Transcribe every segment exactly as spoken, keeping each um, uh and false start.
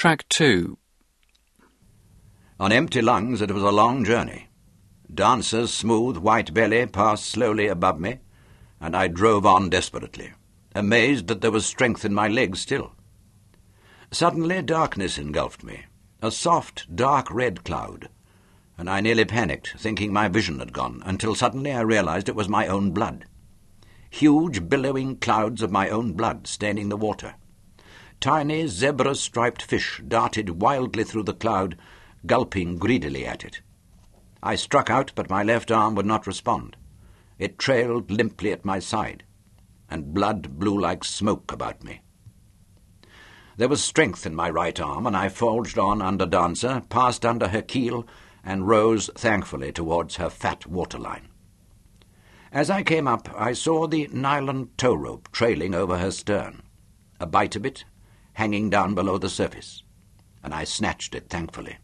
Track two. On empty lungs it was a long journey. Dancer's smooth white belly passed slowly above me, and I drove on desperately, amazed that there was strength in my legs still. Suddenly darkness engulfed me, a soft, dark red cloud, and I nearly panicked, thinking my vision had gone, until suddenly I realized it was my own blood. Huge, billowing clouds of my own blood staining the water. Tiny, zebra-striped fish darted wildly through the cloud, gulping greedily at it. I struck out, but my left arm would not respond. It trailed limply at my side, and blood blew like smoke about me. There was strength in my right arm, and I forged on under Dancer, passed under her keel, and rose thankfully towards her fat waterline. As I came up, I saw the nylon tow rope trailing over her stern, a bight of it hanging down below the surface, and I snatched it thankfully.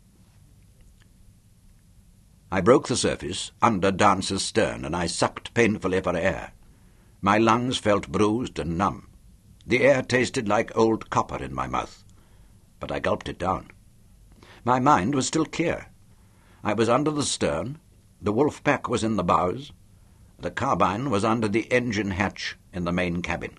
I broke the surface under Dancer's stern, and I sucked painfully for air. My lungs felt bruised and numb. The air tasted like old copper in my mouth, but I gulped it down. My mind was still clear. I was under the stern, the wolf pack was in the bows, the carbine was under the engine hatch in the main cabin.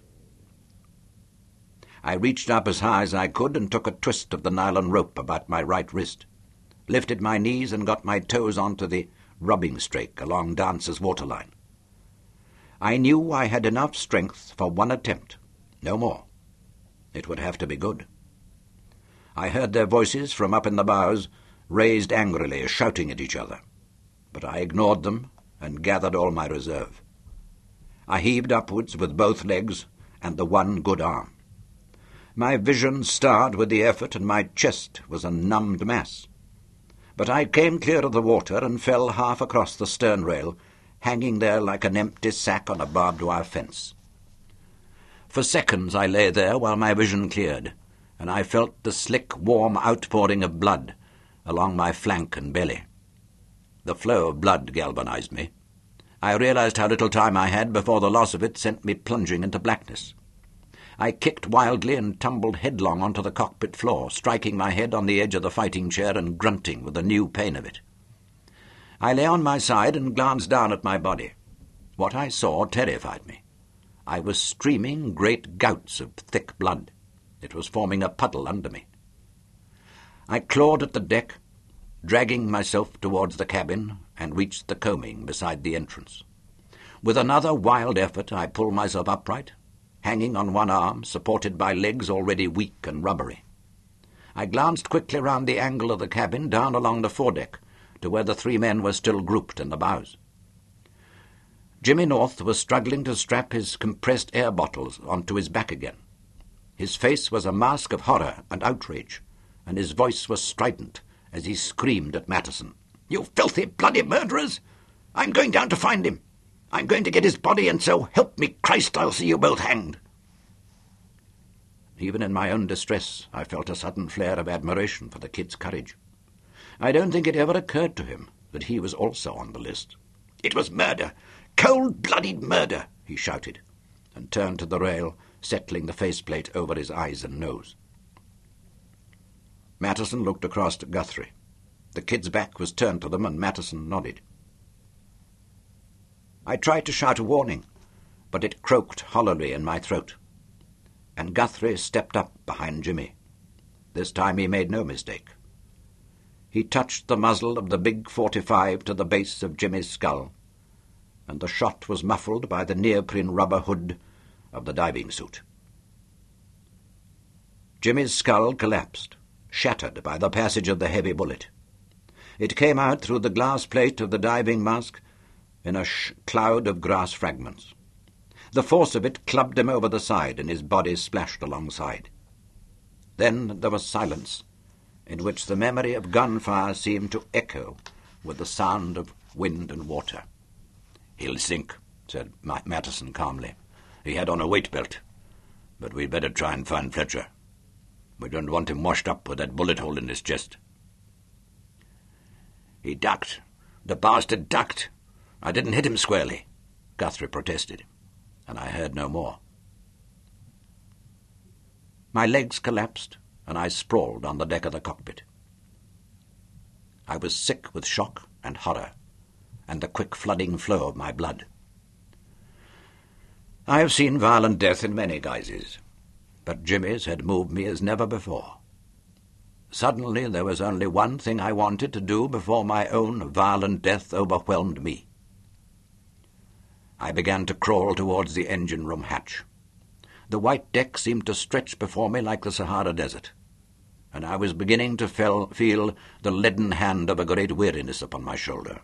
I reached up as high as I could and took a twist of the nylon rope about my right wrist, lifted my knees and got my toes onto the rubbing strake along Dancer's waterline. I knew I had enough strength for one attempt, no more. It would have to be good. I heard their voices from up in the bows, raised angrily, shouting at each other, but I ignored them and gathered all my reserve. I heaved upwards with both legs and the one good arm. My vision starred with the effort, and my chest was a numbed mass. But I came clear of the water and fell half across the stern rail, hanging there like an empty sack on a barbed wire fence. For seconds I lay there while my vision cleared, and I felt the slick, warm outpouring of blood along my flank and belly. The flow of blood galvanized me. I realized how little time I had before the loss of it sent me plunging into blackness. I kicked wildly and tumbled headlong onto the cockpit floor, striking my head on the edge of the fighting chair and grunting with the new pain of it. I lay on my side and glanced down at my body. What I saw terrified me. I was streaming great gouts of thick blood. It was forming a puddle under me. I clawed at the deck, dragging myself towards the cabin, and reached the coaming beside the entrance. With another wild effort I pulled myself upright, hanging on one arm, supported by legs already weak and rubbery. I glanced quickly round the angle of the cabin, down along the foredeck, to where the three men were still grouped in the bows. Jimmy North was struggling to strap his compressed air bottles onto his back again. His face was a mask of horror and outrage, and his voice was strident as he screamed at Matterson. "You filthy, bloody murderers! I'm going down to find him. I'm going to get his body, and so help me Christ, I'll see you both hanged." Even in my own distress, I felt a sudden flare of admiration for the kid's courage. I don't think it ever occurred to him that he was also on the list. "It was murder, cold-blooded murder," he shouted, and turned to the rail, settling the faceplate over his eyes and nose. Matterson looked across at Guthrie. The kid's back was turned to them, and Matterson nodded. I tried to shout a warning, but it croaked hollowly in my throat, and Guthrie stepped up behind Jimmy. This time he made no mistake. He touched the muzzle of the big forty-five to the base of Jimmy's skull, and the shot was muffled by the neoprene rubber hood of the diving suit. Jimmy's skull collapsed, shattered by the passage of the heavy bullet. It came out through the glass plate of the diving mask in a sh- cloud of grass fragments. The force of it clubbed him over the side, and his body splashed alongside. Then there was silence, in which the memory of gunfire seemed to echo with the sound of wind and water. "He'll sink," said Matterson calmly. "He had on a weight belt, but we'd better try and find Fletcher. We don't want him washed up with that bullet hole in his chest." "He ducked. The bastard ducked. I didn't hit him squarely," Guthrie protested, and I heard no more. My legs collapsed, and I sprawled on the deck of the cockpit. I was sick with shock and horror, and the quick flooding flow of my blood. I have seen violent death in many guises, but Jimmy's had moved me as never before. Suddenly there was only one thing I wanted to do before my own violent death overwhelmed me. I began to crawl towards the engine-room hatch. The white deck seemed to stretch before me like the Sahara Desert, and I was beginning to feel, feel the leaden hand of a great weariness upon my shoulder.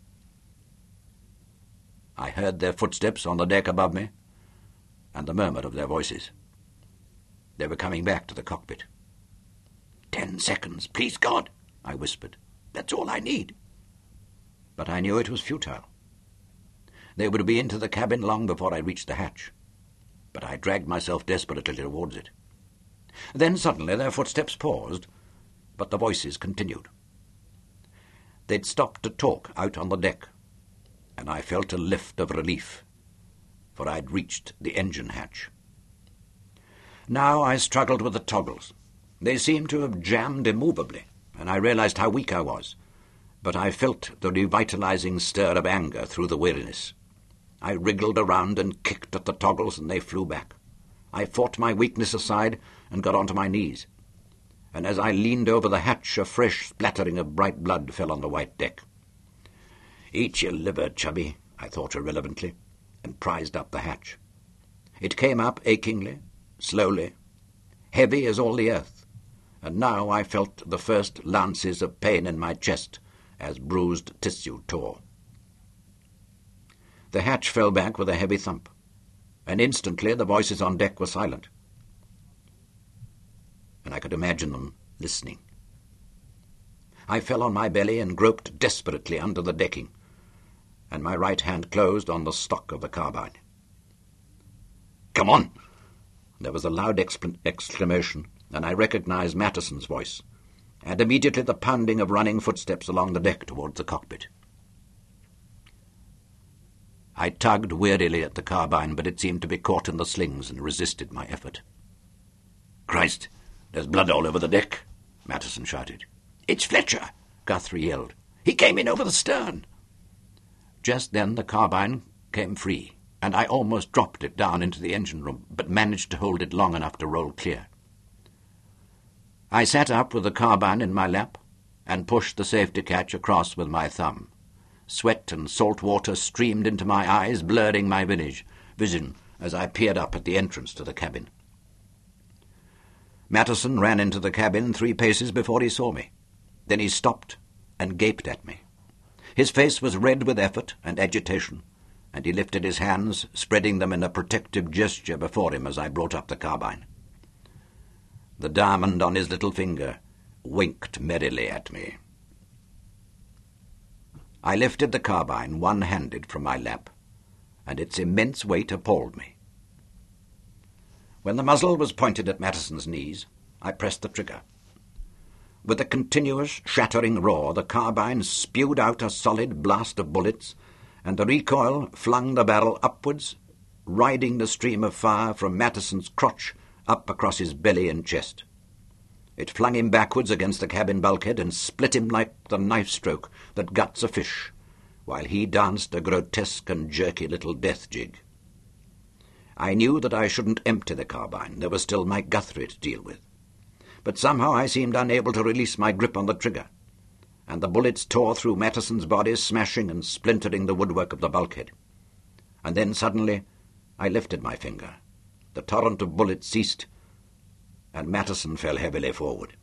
I heard their footsteps on the deck above me, and the murmur of their voices. They were coming back to the cockpit. "Ten seconds, please God," I whispered. "That's all I need." But I knew it was futile. They would be into the cabin long before I reached the hatch, but I dragged myself desperately towards it. Then suddenly their footsteps paused, but the voices continued. They'd stopped to talk out on the deck, and I felt a lift of relief, for I'd reached the engine hatch. Now I struggled with the toggles. They seemed to have jammed immovably, and I realized how weak I was, but I felt the revitalizing stir of anger through the weariness. I wriggled around and kicked at the toggles, and they flew back. I fought my weakness aside and got onto my knees, and as I leaned over the hatch, a fresh splattering of bright blood fell on the white deck. "Eat your liver, Chubby," I thought irrelevantly, and prized up the hatch. It came up achingly, slowly, heavy as all the earth, and now I felt the first lances of pain in my chest as bruised tissue tore. The hatch fell back with a heavy thump, and instantly the voices on deck were silent, and I could imagine them listening. I fell on my belly and groped desperately under the decking, and my right hand closed on the stock of the carbine. "Come on!" There was a loud excl- exclamation, and I recognized Mattison's voice, and immediately the pounding of running footsteps along the deck towards the cockpit. I tugged wearily at the carbine, but it seemed to be caught in the slings and resisted my effort. "Christ, there's blood all over the deck," Mattison shouted. "It's Fletcher," Guthrie yelled. "He came in over the stern." Just then the carbine came free, and I almost dropped it down into the engine room, but managed to hold it long enough to roll clear. I sat up with the carbine in my lap and pushed the safety catch across with my thumb. Sweat and salt water streamed into my eyes, blurring my vision as I peered up at the entrance to the cabin. Mattison ran into the cabin three paces before he saw me. Then he stopped and gaped at me. His face was red with effort and agitation, and he lifted his hands, spreading them in a protective gesture before him as I brought up the carbine. The diamond on his little finger winked merrily at me. I lifted the carbine one-handed from my lap, and its immense weight appalled me. When the muzzle was pointed at Mattison's knees, I pressed the trigger. With a continuous, shattering roar, the carbine spewed out a solid blast of bullets, and the recoil flung the barrel upwards, riding the stream of fire from Mattison's crotch up across his belly and chest. It flung him backwards against the cabin bulkhead and split him like the knife stroke that guts a fish, while he danced a grotesque and jerky little death jig. I knew that I shouldn't empty the carbine. There was still Mike Guthrie to deal with. But somehow I seemed unable to release my grip on the trigger, and the bullets tore through Mattison's body, smashing and splintering the woodwork of the bulkhead. And then suddenly I lifted my finger. The torrent of bullets ceased, and Mattison fell heavily forward.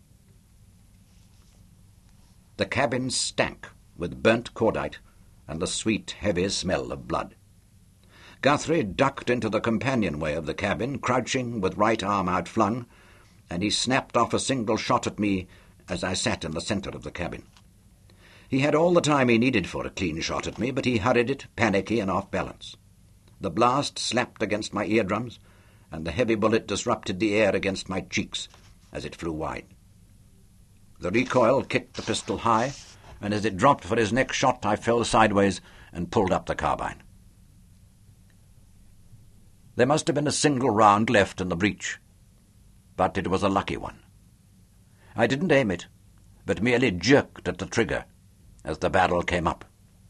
The cabin stank with burnt cordite and the sweet, heavy smell of blood. Guthrie ducked into the companionway of the cabin, crouching with right arm outflung, and he snapped off a single shot at me as I sat in the centre of the cabin. He had all the time he needed for a clean shot at me, but he hurried it, panicky and off balance. The blast slapped against my eardrums, and the heavy bullet disrupted the air against my cheeks as it flew wide. The recoil kicked the pistol high, and as it dropped for his next shot I fell sideways and pulled up the carbine. There must have been a single round left in the breech, but it was a lucky one, I didn't aim it, but merely jerked at the trigger as the barrel came up.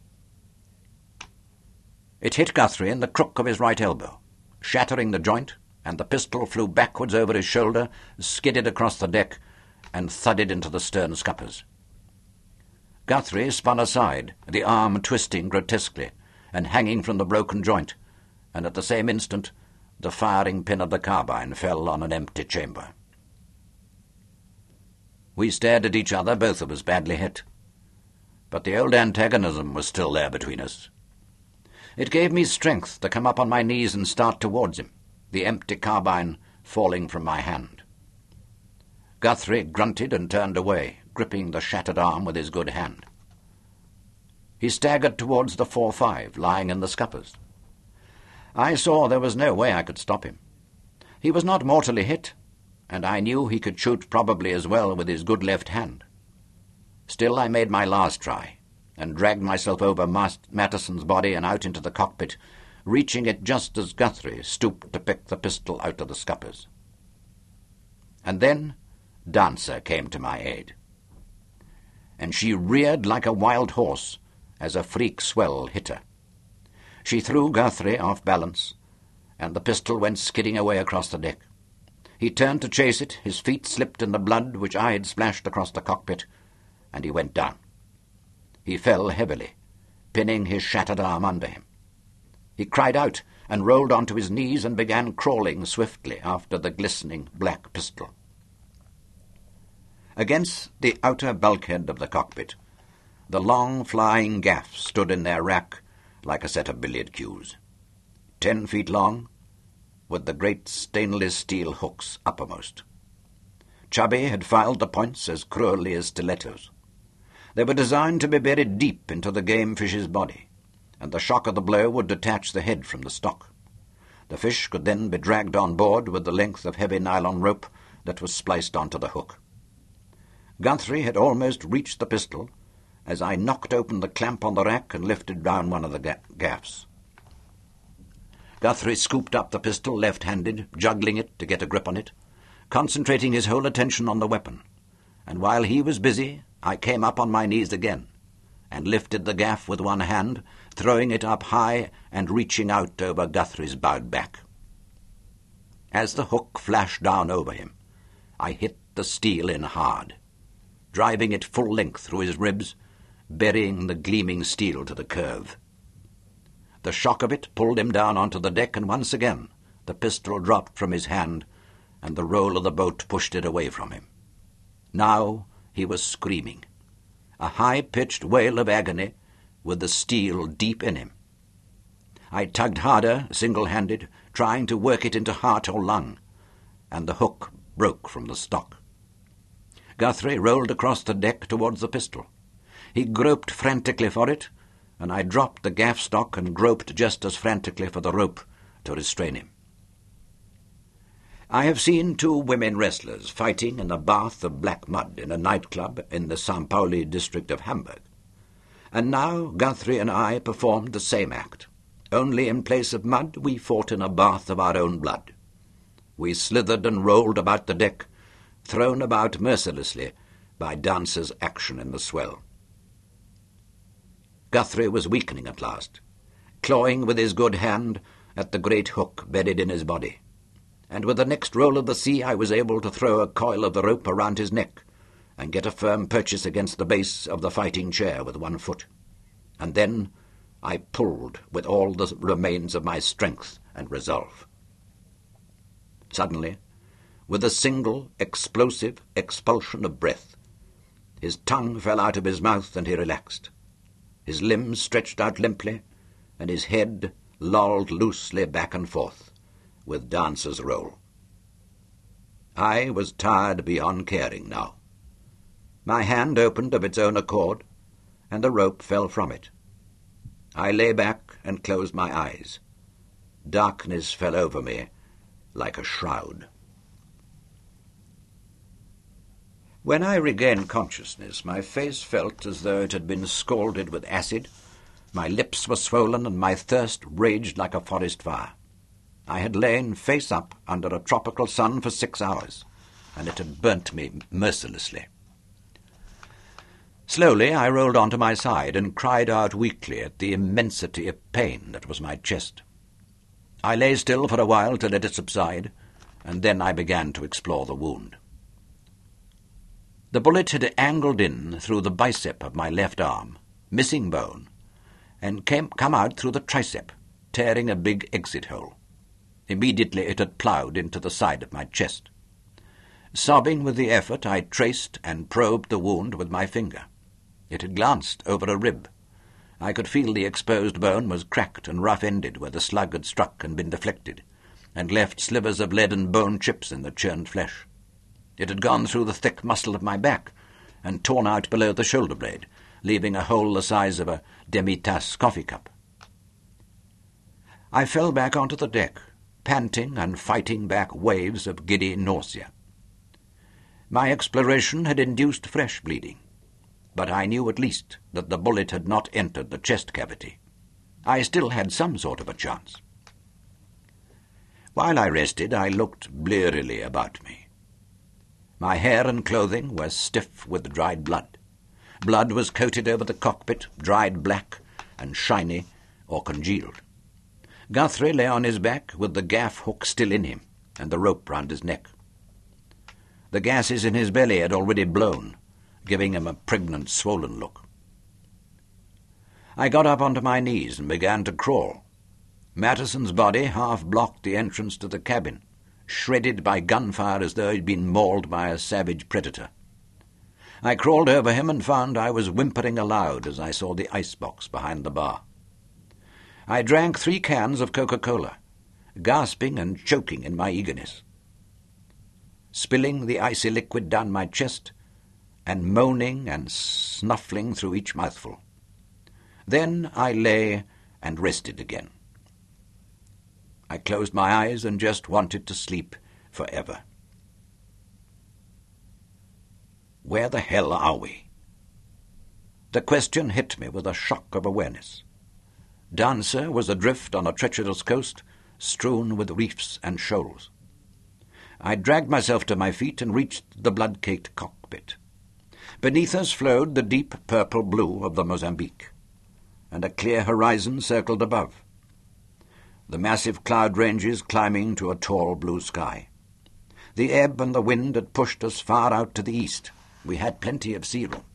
It hit Guthrie in the crook of his right elbow, shattering the joint, and the pistol flew backwards over his shoulder, skidded across the deck, and thudded into the stern scuppers. Guthrie spun aside, the arm twisting grotesquely and hanging from the broken joint, and at the same instant the firing pin of the carbine fell on an empty chamber. We stared at each other, both of us badly hit. But the old antagonism was still there between us. It gave me strength to come up on my knees and start towards him, the empty carbine falling from my hand. Guthrie grunted and turned away, gripping the shattered arm with his good hand. He staggered towards the four five, lying in the scuppers. I saw there was no way I could stop him. He was not mortally hit, and I knew he could shoot probably as well with his good left hand. Still, I made my last try, and dragged myself over Mattison's body and out into the cockpit, reaching it just as Guthrie stooped to pick the pistol out of the scuppers. And then Dancer came to my aid, and she reared like a wild horse as a freak swell hit her. She threw Guthrie off balance, and the pistol went skidding away across the deck. He turned to chase it, his feet slipped in the blood which I had splashed across the cockpit, and he went down. He fell heavily, pinning his shattered arm under him. He cried out and rolled onto his knees and began crawling swiftly after the glistening black pistol. Against the outer bulkhead of the cockpit, the long flying gaffs stood in their rack like a set of billiard cues, ten feet long, with the great stainless steel hooks uppermost. Chubby had filed the points as cruelly as stilettos. They were designed to be buried deep into the game fish's body, and the shock of the blow would detach the head from the stock. The fish could then be dragged on board with the length of heavy nylon rope that was spliced onto the hook. Guthrie had almost reached the pistol as I knocked open the clamp on the rack and lifted down one of the ga- gaffs. Guthrie scooped up the pistol left-handed, juggling it to get a grip on it, concentrating his whole attention on the weapon, and while he was busy, I came up on my knees again and lifted the gaff with one hand, throwing it up high and reaching out over Guthrie's bowed back. As the hook flashed down over him, I hit the steel in hard, driving it full length through his ribs, burying the gleaming steel to the curve. The shock of it pulled him down onto the deck, and once again the pistol dropped from his hand, and the roll of the boat pushed it away from him. Now he was screaming, a high-pitched wail of agony with the steel deep in him. I tugged harder, single-handed, trying to work it into heart or lung, and the hook broke from the stock. Guthrie rolled across the deck towards the pistol. He groped frantically for it, and I dropped the gaff stock and groped just as frantically for the rope to restrain him. I have seen two women wrestlers fighting in a bath of black mud in a nightclub in the San Pauli district of Hamburg. And now Guthrie and I performed the same act. Only in place of mud we fought in a bath of our own blood. We slithered and rolled about the deck, thrown about mercilessly by Dancer's action in the swell. Guthrie was weakening at last, clawing with his good hand at the great hook buried in his body, and with the next roll of the sea I was able to throw a coil of the rope around his neck and get a firm purchase against the base of the fighting chair with one foot. And then I pulled with all the remains of my strength and resolve. Suddenly, with a single explosive expulsion of breath, his tongue fell out of his mouth and he relaxed. His limbs stretched out limply, and his head lolled loosely back and forth, with Dancer's roll. I was tired beyond caring now. My hand opened of its own accord, and the rope fell from it. I lay back and closed my eyes. Darkness fell over me like a shroud. When I regained consciousness, my face felt as though it had been scalded with acid. My lips were swollen, and my thirst raged like a forest fire. I had lain face up under a tropical sun for six hours, and it had burnt me mercilessly. Slowly I rolled onto my side and cried out weakly at the immensity of pain that was my chest. I lay still for a while to let it subside, and then I began to explore the wound. The bullet had angled in through the bicep of my left arm, missing bone, and came come out through the tricep, tearing a big exit hole. Immediately it had ploughed into the side of my chest. Sobbing with the effort, I traced and probed the wound with my finger. It had glanced over a rib. I could feel the exposed bone was cracked and rough-ended where the slug had struck and been deflected, and left slivers of lead and bone chips in the churned flesh. It had gone through the thick muscle of my back and torn out below the shoulder blade, leaving a hole the size of a demi-tasse coffee cup. I fell back onto the deck, panting and fighting back waves of giddy nausea. My exploration had induced fresh bleeding, but I knew at least that the bullet had not entered the chest cavity. I still had some sort of a chance. While I rested, I looked blearily about me. My hair and clothing were stiff with dried blood. Blood was coated over the cockpit, dried black and shiny or congealed. Guthrie lay on his back with the gaff hook still in him and the rope round his neck. The gases in his belly had already blown, giving him a pregnant, swollen look. I got up onto my knees and began to crawl. Mattison's body half blocked the entrance to the cabin, shredded by gunfire as though he'd been mauled by a savage predator. I crawled over him and found I was whimpering aloud as I saw the icebox behind the bar. I drank three cans of Coca-Cola, gasping and choking in my eagerness, spilling the icy liquid down my chest and moaning and snuffling through each mouthful. Then I lay and rested again. I closed my eyes and just wanted to sleep forever. Where the hell are we? The question hit me with a shock of awareness. Dancer was adrift on a treacherous coast, strewn with reefs and shoals. I dragged myself to my feet and reached the blood-caked cockpit. Beneath us flowed the deep purple blue of the Mozambique, and a clear horizon circled above, the massive cloud ranges climbing to a tall blue sky. The ebb and the wind had pushed us far out to the east. We had plenty of sea room.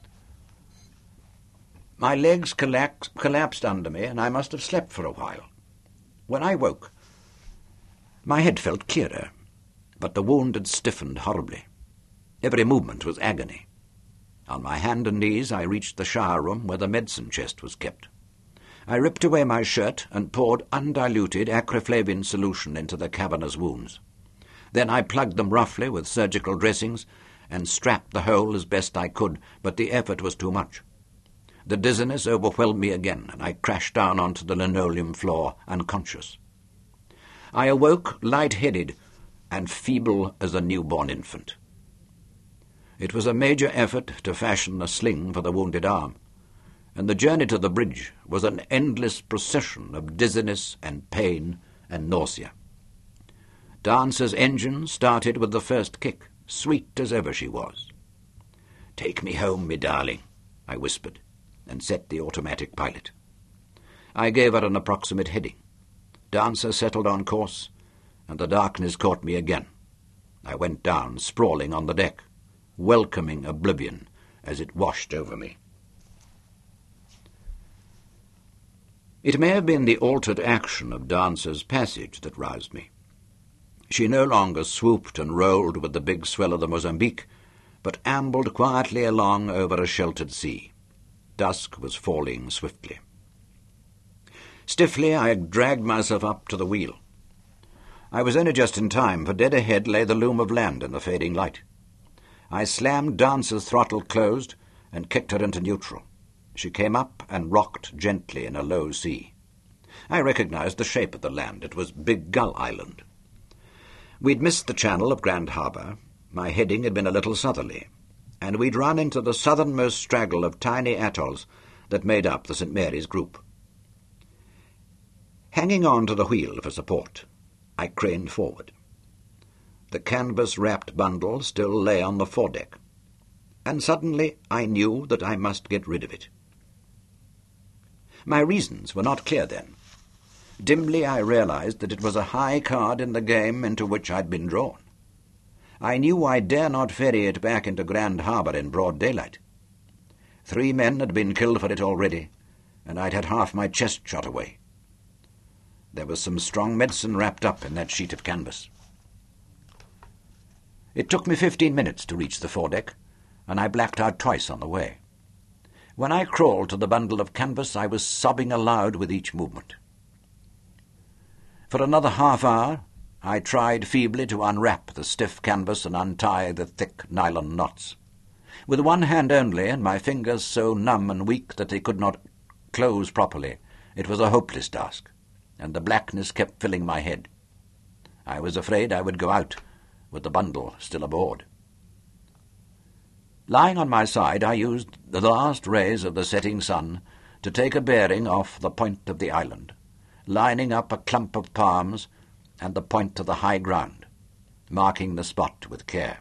My legs collax- collapsed under me, and I must have slept for a while. When I woke, my head felt clearer, but the wound had stiffened horribly. Every movement was agony. On my hand and knees I reached the shower room where the medicine chest was kept. I ripped away my shirt and poured undiluted acroflavin solution into the cavernous wounds. Then I plugged them roughly with surgical dressings and strapped the hole as best I could, but the effort was too much. The dizziness overwhelmed me again, and I crashed down onto the linoleum floor, unconscious. I awoke light-headed and feeble as a newborn infant. It was a major effort to fashion a sling for the wounded arm, and the journey to the bridge was an endless procession of dizziness and pain and nausea. Dancer's engine started with the first kick, sweet as ever she was. "Take me home, me darling," I whispered, and set the automatic pilot. I gave her an approximate heading. Dancer settled on course, and the darkness caught me again. I went down, sprawling on the deck, welcoming oblivion as it washed over me. It may have been the altered action of Dancer's passage that roused me. She no longer swooped and rolled with the big swell of the Mozambique, but ambled quietly along over a sheltered sea. Dusk was falling swiftly. Stiffly I dragged myself up to the wheel. I was only just in time, for dead ahead lay the loom of land in the fading light. I slammed Dancer's throttle closed and kicked her into neutral. She came up and rocked gently in a low sea. I recognized the shape of the land. It was Big Gull Island. We'd missed the channel of Grand Harbour. My heading had been a little southerly, and we'd run into the southernmost straggle of tiny atolls that made up the Saint Mary's group. Hanging on to the wheel for support, I craned forward. The canvas-wrapped bundle still lay on the foredeck, and suddenly I knew that I must get rid of it. My reasons were not clear then. Dimly I realized that it was a high card in the game into which I'd been drawn. I knew I dare not ferry it back into Grand Harbour in broad daylight. Three men had been killed for it already, and I'd had half my chest shot away. There was some strong medicine wrapped up in that sheet of canvas. It took me fifteen minutes to reach the foredeck, and I blacked out twice on the way. When I crawled to the bundle of canvas, I was sobbing aloud with each movement. For another half hour, I tried feebly to unwrap the stiff canvas and untie the thick nylon knots. With one hand only, and my fingers so numb and weak that they could not close properly, it was a hopeless task, and the blackness kept filling my head. I was afraid I would go out with the bundle still aboard. Lying on my side, I used the last rays of the setting sun to take a bearing off the point of the island, lining up a clump of palms and the point of the high ground, marking the spot with care.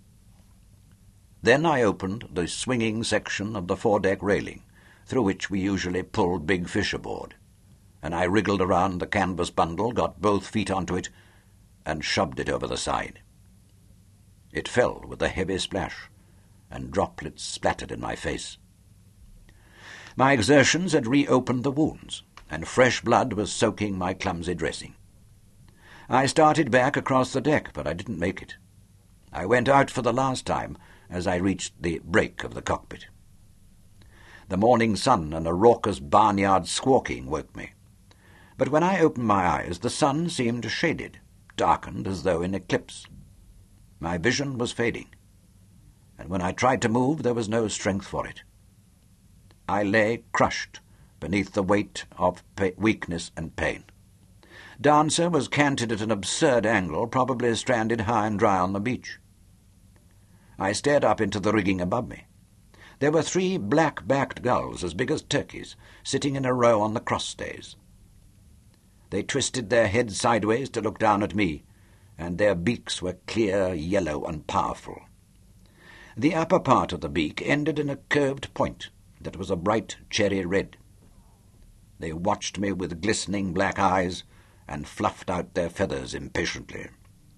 Then I opened the swinging section of the foredeck railing, through which we usually pulled big fish aboard, and I wriggled around the canvas bundle, got both feet onto it, and shoved it over the side. It fell with a heavy splash, and droplets splattered in my face. My exertions had reopened the wounds, and fresh blood was soaking my clumsy dressing. I started back across the deck, but I didn't make it. I went out for the last time as I reached the break of the cockpit. The morning sun and a raucous barnyard squawking woke me, but when I opened my eyes the sun seemed shaded, darkened as though in eclipse. My vision was fading, and when I tried to move there was no strength for it. I lay crushed beneath the weight of pa- weakness and pain. Dancer was canted at an absurd angle, probably stranded high and dry on the beach. I stared up into the rigging above me. There were three black-backed gulls as big as turkeys, sitting in a row on the cross-stays. They twisted their heads sideways to look down at me, and their beaks were clear, yellow, and powerful. The upper part of the beak ended in a curved point that was a bright cherry red. They watched me with glistening black eyes and fluffed out their feathers impatiently.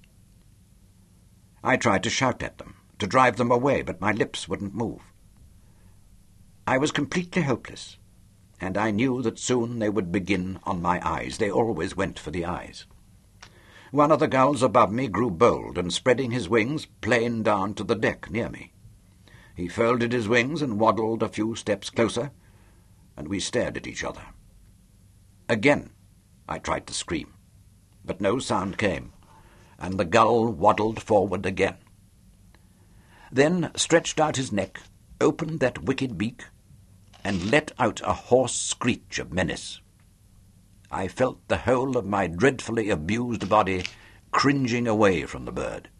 I tried to shout at them, to drive them away, but my lips wouldn't move. I was completely hopeless, and I knew that soon they would begin on my eyes. They always went for the eyes. One of the gulls above me grew bold, and spreading his wings, planed down to the deck near me. He folded his wings and waddled a few steps closer, and we stared at each other. Again I tried to scream, but no sound came, and the gull waddled forward again. Then stretched out his neck, opened that wicked beak, and let out a hoarse screech of menace. I felt the whole of my dreadfully abused body cringing away from the bird.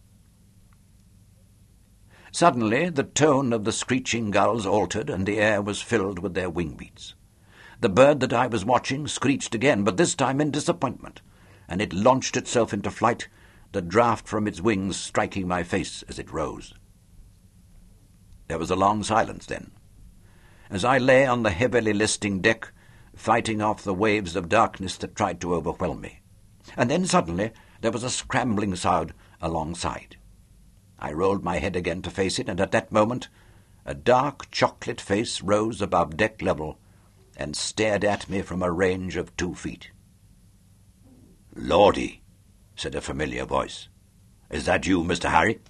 Suddenly the tone of the screeching gulls altered, and the air was filled with their wing beats. The bird that I was watching screeched again, but this time in disappointment, and it launched itself into flight, the draught from its wings striking my face as it rose. There was a long silence then. As I lay on the heavily listing deck, fighting off the waves of darkness that tried to overwhelm me. And then suddenly there was a scrambling sound alongside. I rolled my head again to face it, and at that moment a dark chocolate face rose above deck level and stared at me from a range of two feet. "Lordy," said a familiar voice. "Is that you, Mister Harry?"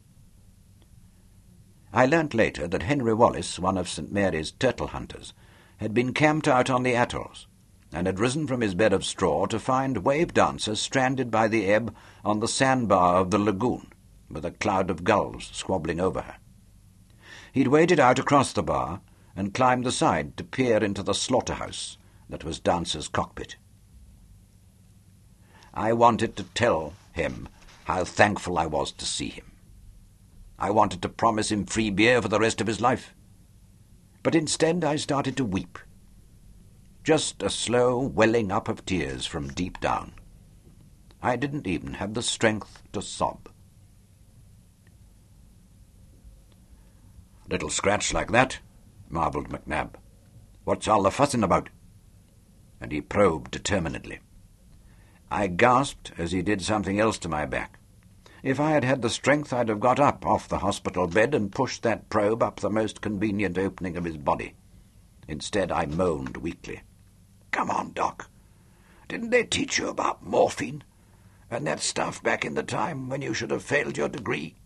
I learnt later that Henry Wallace, one of Saint Mary's turtle hunters, had been camped out on the atolls, and had risen from his bed of straw to find wave dancers stranded by the ebb on the sandbar of the lagoon, with a cloud of gulls squabbling over her. He'd waded out across the bar and climbed the side to peer into the slaughterhouse that was Dancer's cockpit. I wanted to tell him how thankful I was to see him. I wanted to promise him free beer for the rest of his life. But instead I started to weep. Just a slow welling up of tears from deep down. I didn't even have the strength to sob. "Little scratch like that?" marvelled McNab. "What's all the fussing about?" And he probed determinedly. I gasped as he did something else to my back. If I had had the strength, I'd have got up off the hospital bed and pushed that probe up the most convenient opening of his body. Instead, I moaned weakly. "Come on, Doc. Didn't they teach you about morphine and that stuff back in the time when you should have failed your degree?"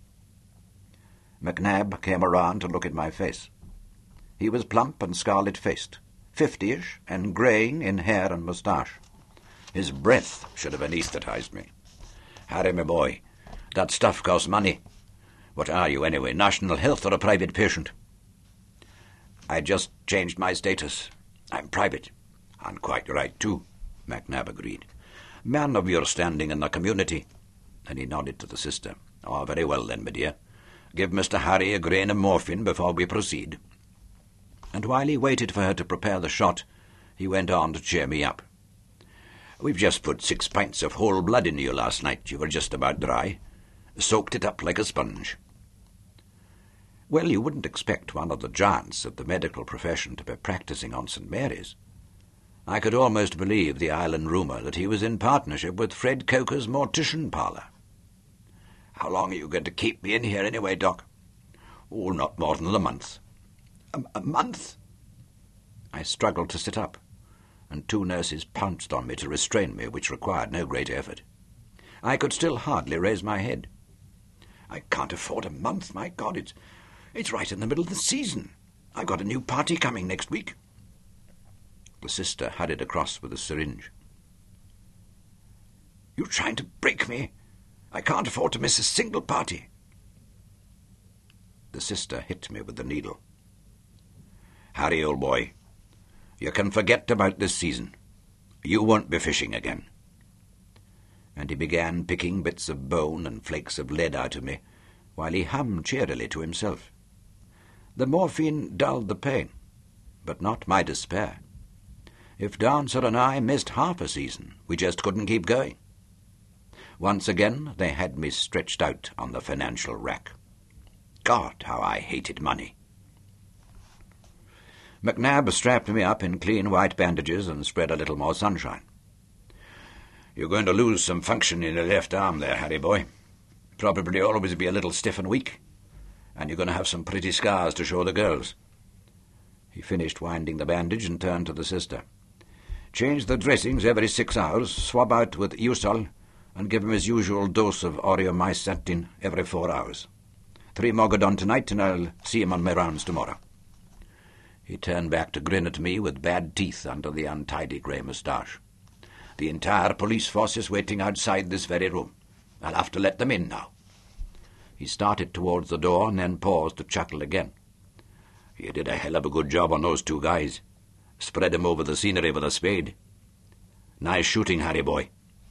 McNab came around to look at my face. He was plump and scarlet-faced, fifty-ish, and greying in hair and moustache. His breath should have anaesthetized me. "Harry, my boy, that stuff costs money. What are you, anyway, National Health or a private patient?" "I just changed my status. I'm private." "And quite right, too," McNab agreed. "Man of your standing in the community." And he nodded to the sister. "Oh, very well then, my dear. Give Mister Harry a grain of morphine before we proceed." And while he waited for her to prepare the shot, he went on to cheer me up. "We've just put six pints of whole blood into you last night. You were just about dry. Soaked it up like a sponge." Well, you wouldn't expect one of the giants of the medical profession to be practising on St Mary's. I could almost believe the island rumour that he was in partnership with Fred Coker's mortician parlour. "How long are you going to keep me in here anyway, Doc?" "Oh, not more than a month." A, a month? I struggled to sit up, and two nurses pounced on me to restrain me, which required no great effort. I could still hardly raise my head. "I can't afford a month, my God, it's, it's right in the middle of the season. I've got a new party coming next week." The sister hurried across with a syringe. "You're trying to break me. I can't afford to miss a single party." The sister hit me with the needle. "Harry, old boy, you can forget about this season. You won't be fishing again." And he began picking bits of bone and flakes of lead out of me, while he hummed cheerily to himself. The morphine dulled the pain, but not my despair. If Dancer and I missed half a season, we just couldn't keep going. Once again they had me stretched out on the financial rack. God, how I hated money. McNab strapped me up in clean white bandages and spread a little more sunshine. "You're going to lose some function in your left arm there, Harry boy. Probably always be a little stiff and weak. And you're going to have some pretty scars to show the girls." He finished winding the bandage and turned to the sister. "Change the dressings every six hours, swab out with Usol, and give him his usual dose of aureomycetin every four hours. Three Mogadon tonight, and I'll see him on my rounds tomorrow." He turned back to grin at me with bad teeth under the untidy grey moustache. "The entire police force is waiting outside this very room. I'll have to let them in now." He started towards the door and then paused to chuckle again. "You did a hell of a good job on those two guys. Spread 'em over the scenery with a spade. Nice shooting, Harry boy."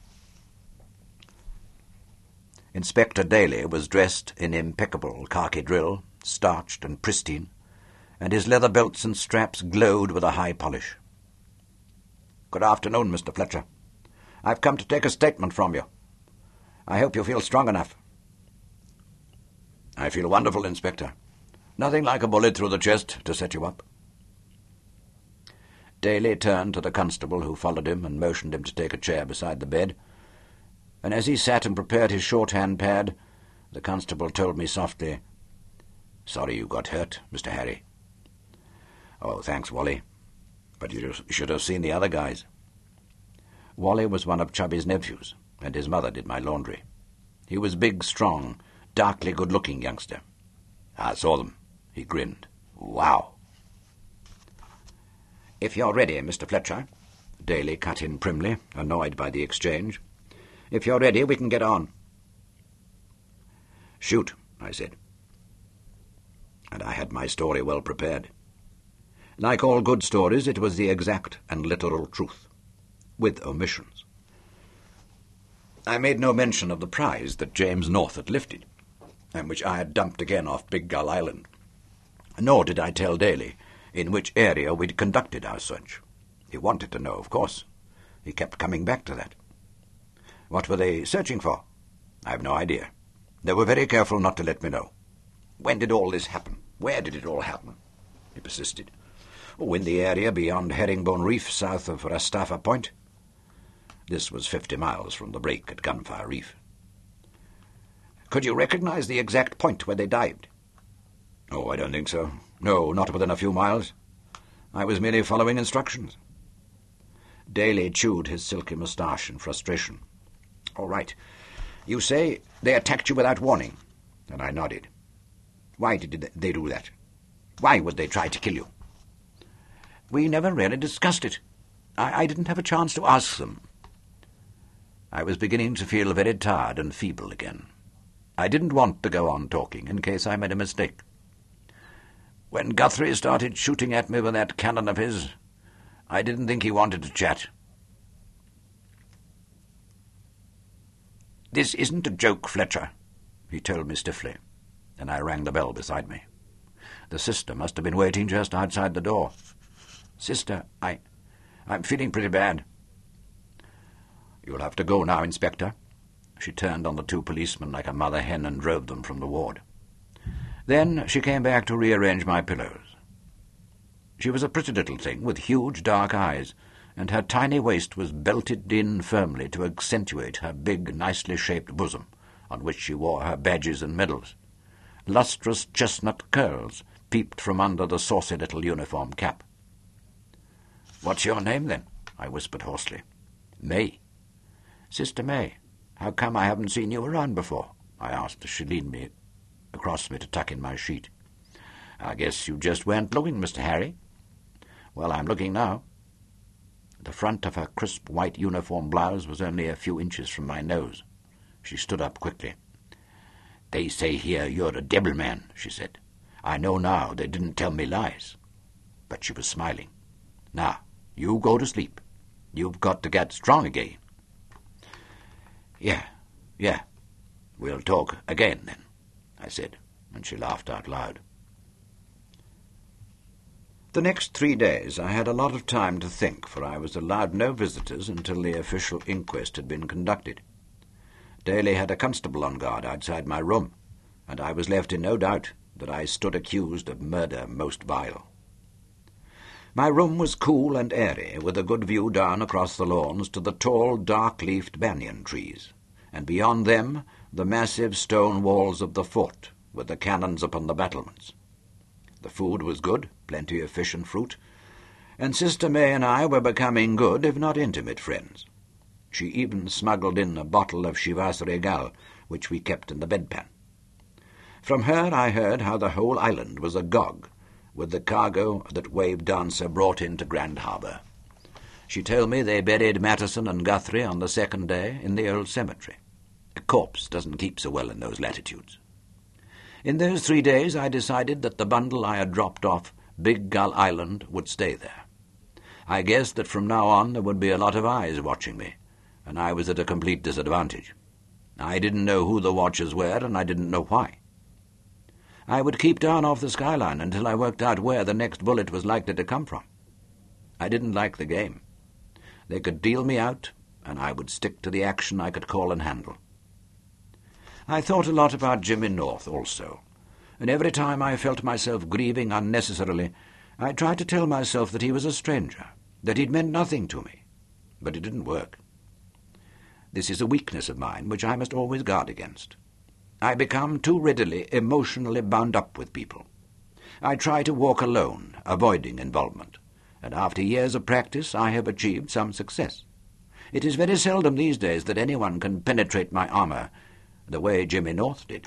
Inspector Daly was dressed in impeccable khaki drill, starched and pristine, and his leather belts and straps glowed with a high polish. "Good afternoon, Mister Fletcher. I've come to take a statement from you. I hope you feel strong enough." "I feel wonderful, Inspector. Nothing like a bullet through the chest to set you up." Daly turned to the constable who followed him and motioned him to take a chair beside the bed, and as he sat and prepared his shorthand pad, the constable told me softly, "Sorry you got hurt, Mister Harry." "Oh, thanks, Wally. But you should have seen the other guys." Wally was one of Chubby's nephews, and his mother did my laundry. He was big, strong, darkly good-looking youngster. "I saw them," he grinned. "Wow." "If you're ready, Mister Fletcher," Daly cut in primly, annoyed by the exchange. "If you're ready, we can get on." "Shoot," I said. And I had my story well prepared. Like all good stories, it was the exact and literal truth, with omissions. I made no mention of the prize that James North had lifted, and which I had dumped again off Big Gull Island. Nor did I tell Daly in which area we'd conducted our search. He wanted to know, of course. He kept coming back to that. What were they searching for? I have no idea. They were very careful not to let me know. When did all this happen? Where did it all happen? He persisted. Oh, in the area beyond Herringbone Reef, south of Rastaffa Point. This was fifty miles from the break at Gunfire Reef. Could you recognize the exact point where they dived? Oh, I don't think so. No, not within a few miles. I was merely following instructions. Daly chewed his silky moustache in frustration. All right. You say they attacked you without warning? And I nodded. Why did they do that? Why would they try to kill you? We never really discussed it. I, I didn't have a chance to ask them. I was beginning to feel very tired and feeble again. I didn't want to go on talking in case I made a mistake. When Guthrie started shooting at me with that cannon of his, I didn't think he wanted to chat. This isn't a joke, Fletcher, he told me stiffly, and I rang the bell beside me. The sister must have been waiting just outside the door. Sister, I... I'm feeling pretty bad. You'll have to go now, Inspector. She turned on the two policemen like a mother hen and drove them from the ward. Then she came back to rearrange my pillows. She was a pretty little thing with huge dark eyes, and her tiny waist was belted in firmly to accentuate her big, nicely shaped bosom, on which she wore her badges and medals. Lustrous chestnut curls peeped from under the saucy little uniform cap. "What's your name, then?" I whispered hoarsely. "May." "Sister May, how come I haven't seen you around before?" I asked as she leaned me across me to tuck in my sheet. "I guess you just weren't looking, Mister Harry." "Well, I'm looking now." The front of her crisp white uniform blouse was only a few inches from my nose. She stood up quickly. "They say here you're a devil man," she said. "I know now they didn't tell me lies." But she was smiling. "Now, you go to sleep. You've got to get strong again." Yeah, yeah. "We'll talk again, then," I said, and she laughed out loud. The next three days I had a lot of time to think, for I was allowed no visitors until the official inquest had been conducted. Daly had a constable on guard outside my room, and I was left in no doubt that I stood accused of murder most vile. My room was cool and airy, with a good view down across the lawns to the tall, dark-leafed banyan trees, and beyond them the massive stone walls of the fort, with the cannons upon the battlements. The food was good, plenty of fish and fruit, and Sister May and I were becoming good, if not intimate, friends. She even smuggled in a bottle of Chivas Regal, which we kept in the bedpan. From her I heard how the whole island was agog with the cargo that Wave Dancer brought into Grand Harbour. She told me they buried Matteson and Guthrie on the second day in the old cemetery. A corpse doesn't keep so well in those latitudes. In those three days I decided that the bundle I had dropped off Big Gull Island would stay there. I guessed that from now on there would be a lot of eyes watching me, and I was at a complete disadvantage. I didn't know who the watchers were, and I didn't know why. I would keep down off the skyline until I worked out where the next bullet was likely to come from. I didn't like the game. They could deal me out, and I would stick to the action I could call and handle. I thought a lot about Jimmy North also, and every time I felt myself grieving unnecessarily, I tried to tell myself that he was a stranger, that he'd meant nothing to me. But it didn't work. This is a weakness of mine which I must always guard against. I become too readily emotionally bound up with people. I try to walk alone, avoiding involvement, and after years of practice I have achieved some success. It is very seldom these days that anyone can penetrate my armour the way Jimmy North did.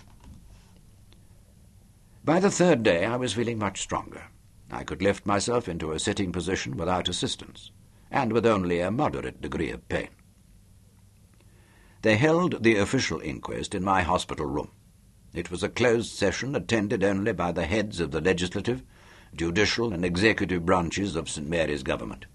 By the third day I was feeling much stronger. I could lift myself into a sitting position without assistance, and with only a moderate degree of pain. They held the official inquest in my hospital room. It was a closed session attended only by the heads of the legislative, judicial and executive branches of Saint Mary's government.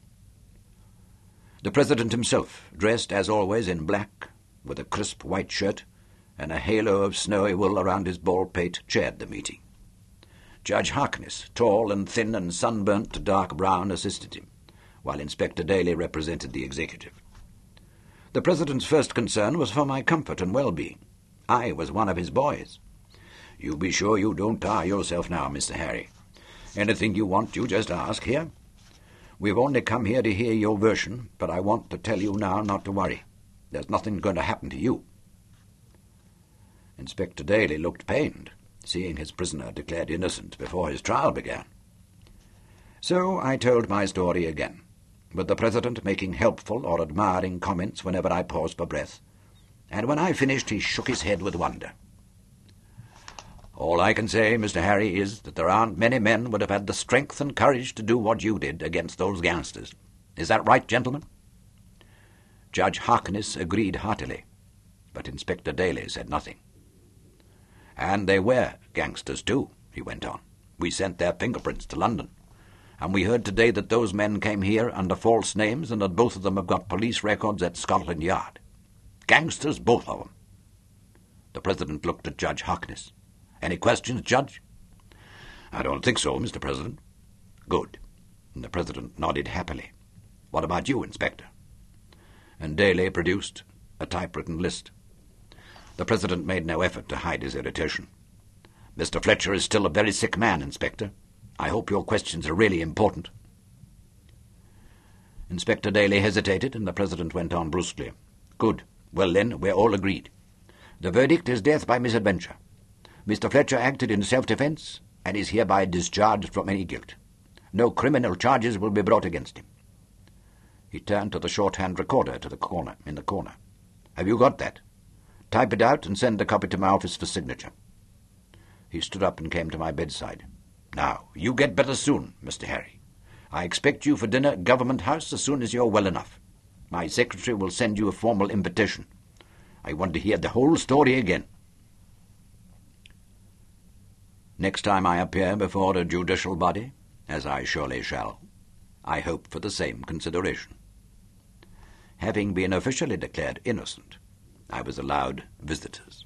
The President himself, dressed as always in black, with a crisp white shirt and a halo of snowy wool around his bald pate, chaired the meeting. Judge Harkness, tall and thin and sunburnt to dark brown, assisted him, while Inspector Daly represented the executive. The President's first concern was for my comfort and well-being. I was one of his boys. You be sure you don't tire yourself now, Mister Harry. Anything you want, you just ask here. We've only come here to hear your version, but I want to tell you now not to worry. There's nothing going to happen to you. Inspector Daly looked pained, seeing his prisoner declared innocent before his trial began. So I told my story again, with the President making helpful or admiring comments whenever I paused for breath, and when I finished he shook his head with wonder. All I can say, Mister Harry, is that there aren't many men would have had the strength and courage to do what you did against those gangsters. Is that right, gentlemen? Judge Harkness agreed heartily, but Inspector Daly said nothing. And they were gangsters too, he went on. We sent their fingerprints to London, and we heard today that those men came here under false names and that both of them have got police records at Scotland Yard. Gangsters, both of them. The President looked at Judge Harkness. Any questions, Judge? I don't think so, Mister President. Good. And the President nodded happily. What about you, Inspector? And Daly produced a typewritten list. The President made no effort to hide his irritation. Mister Fletcher is still a very sick man, Inspector. I hope your questions are really important. Inspector Daly hesitated, and the President went on brusquely. Good. Well, then, we're all agreed. The verdict is death by misadventure. Mister Fletcher acted in self-defence and is hereby discharged from any guilt. No criminal charges will be brought against him. He turned to the shorthand recorder to the corner in the corner. Have you got that? Type it out and send a copy to my office for signature. He stood up and came to my bedside. Now, you get better soon, Mister Harry. I expect you for dinner at Government House as soon as you're well enough. My secretary will send you a formal invitation. I want to hear the whole story again. Next time I appear before a judicial body, as I surely shall, I hope for the same consideration. Having been officially declared innocent, I was allowed visitors.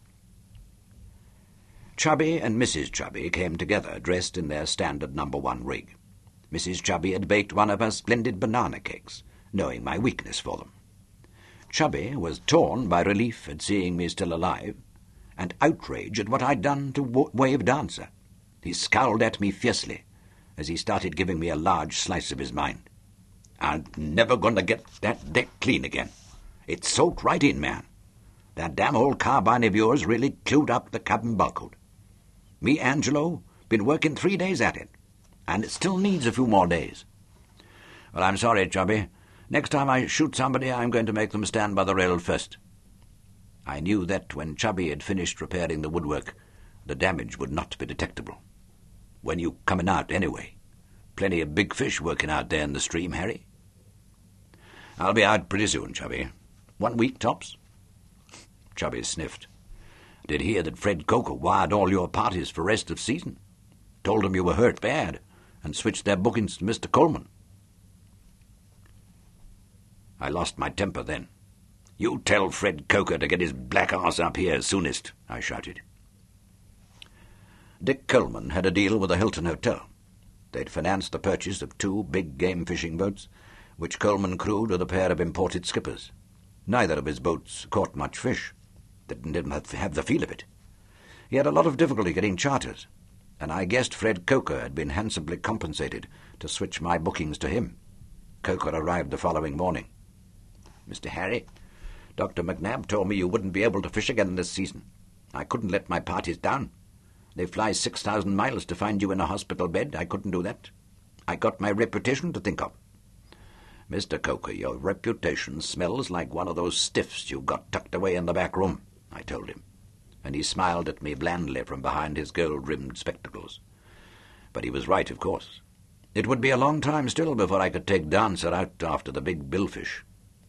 Chubby and Missus Chubby came together, dressed in their standard number one rig. Missus Chubby had baked one of her splendid banana cakes, knowing my weakness for them. Chubby was torn by relief at seeing me still alive, and outrage at what I'd done to Wave Dancer. He scowled at me fiercely as he started giving me a large slice of his mind. I'm never going to get that deck clean again. It's soaked right in, man. That damn old carbine of yours really chewed up the cabin bulkhead. Me, Angelo, been working three days at it, and it still needs a few more days. Well, I'm sorry, Chubby. Next time I shoot somebody, I'm going to make them stand by the rail first. I knew that when Chubby had finished repairing the woodwork, the damage would not be detectable. When you coming out, anyway? Plenty of big fish working out there in the stream, Harry. I'll be out pretty soon, Chubby. One week, tops. Chubby sniffed. Did hear that Fred Coker wired all your parties for rest of season. Told them you were hurt bad, and switched their bookings to Mister Coleman. I lost my temper then. You tell Fred Coker to get his black arse up here soonest, I shouted. Dick Coleman had a deal with the Hilton Hotel. They'd financed the purchase of two big game fishing boats, which Coleman crewed with a pair of imported skippers. Neither of his boats caught much fish. Didn't even have the feel of it. He had a lot of difficulty getting charters, and I guessed Fred Coker had been handsomely compensated to switch my bookings to him. Coker arrived the following morning. Mister Harry, Doctor McNabb told me you wouldn't be able to fish again this season. I couldn't let my parties down. They fly six thousand miles to find you in a hospital bed. I couldn't do that. I got my reputation to think of. Mister Coker, your reputation smells like one of those stiffs you've got tucked away in the back room, I told him, and he smiled at me blandly from behind his gold-rimmed spectacles. But he was right, of course. It would be a long time still before I could take Dancer out after the big billfish.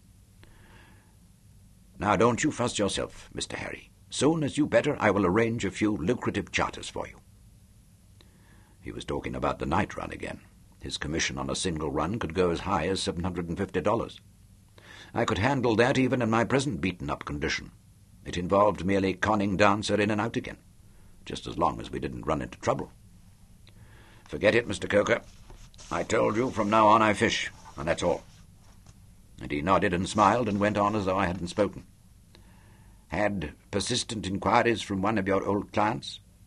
Now don't you fuss yourself, Mister Harry. Soon as you better, I will arrange a few lucrative charters for you. He was talking about the night run again. His commission on a single run could go as high as seven hundred and fifty dollars. I could handle that even in my present beaten-up condition. It involved merely conning Dancer in and out again, just as long as we didn't run into trouble. Forget it, Mister Coker. I told you from now on I fish, and that's all. And he nodded and smiled and went on as though I hadn't spoken. Had persistent inquiries from one of your old clients?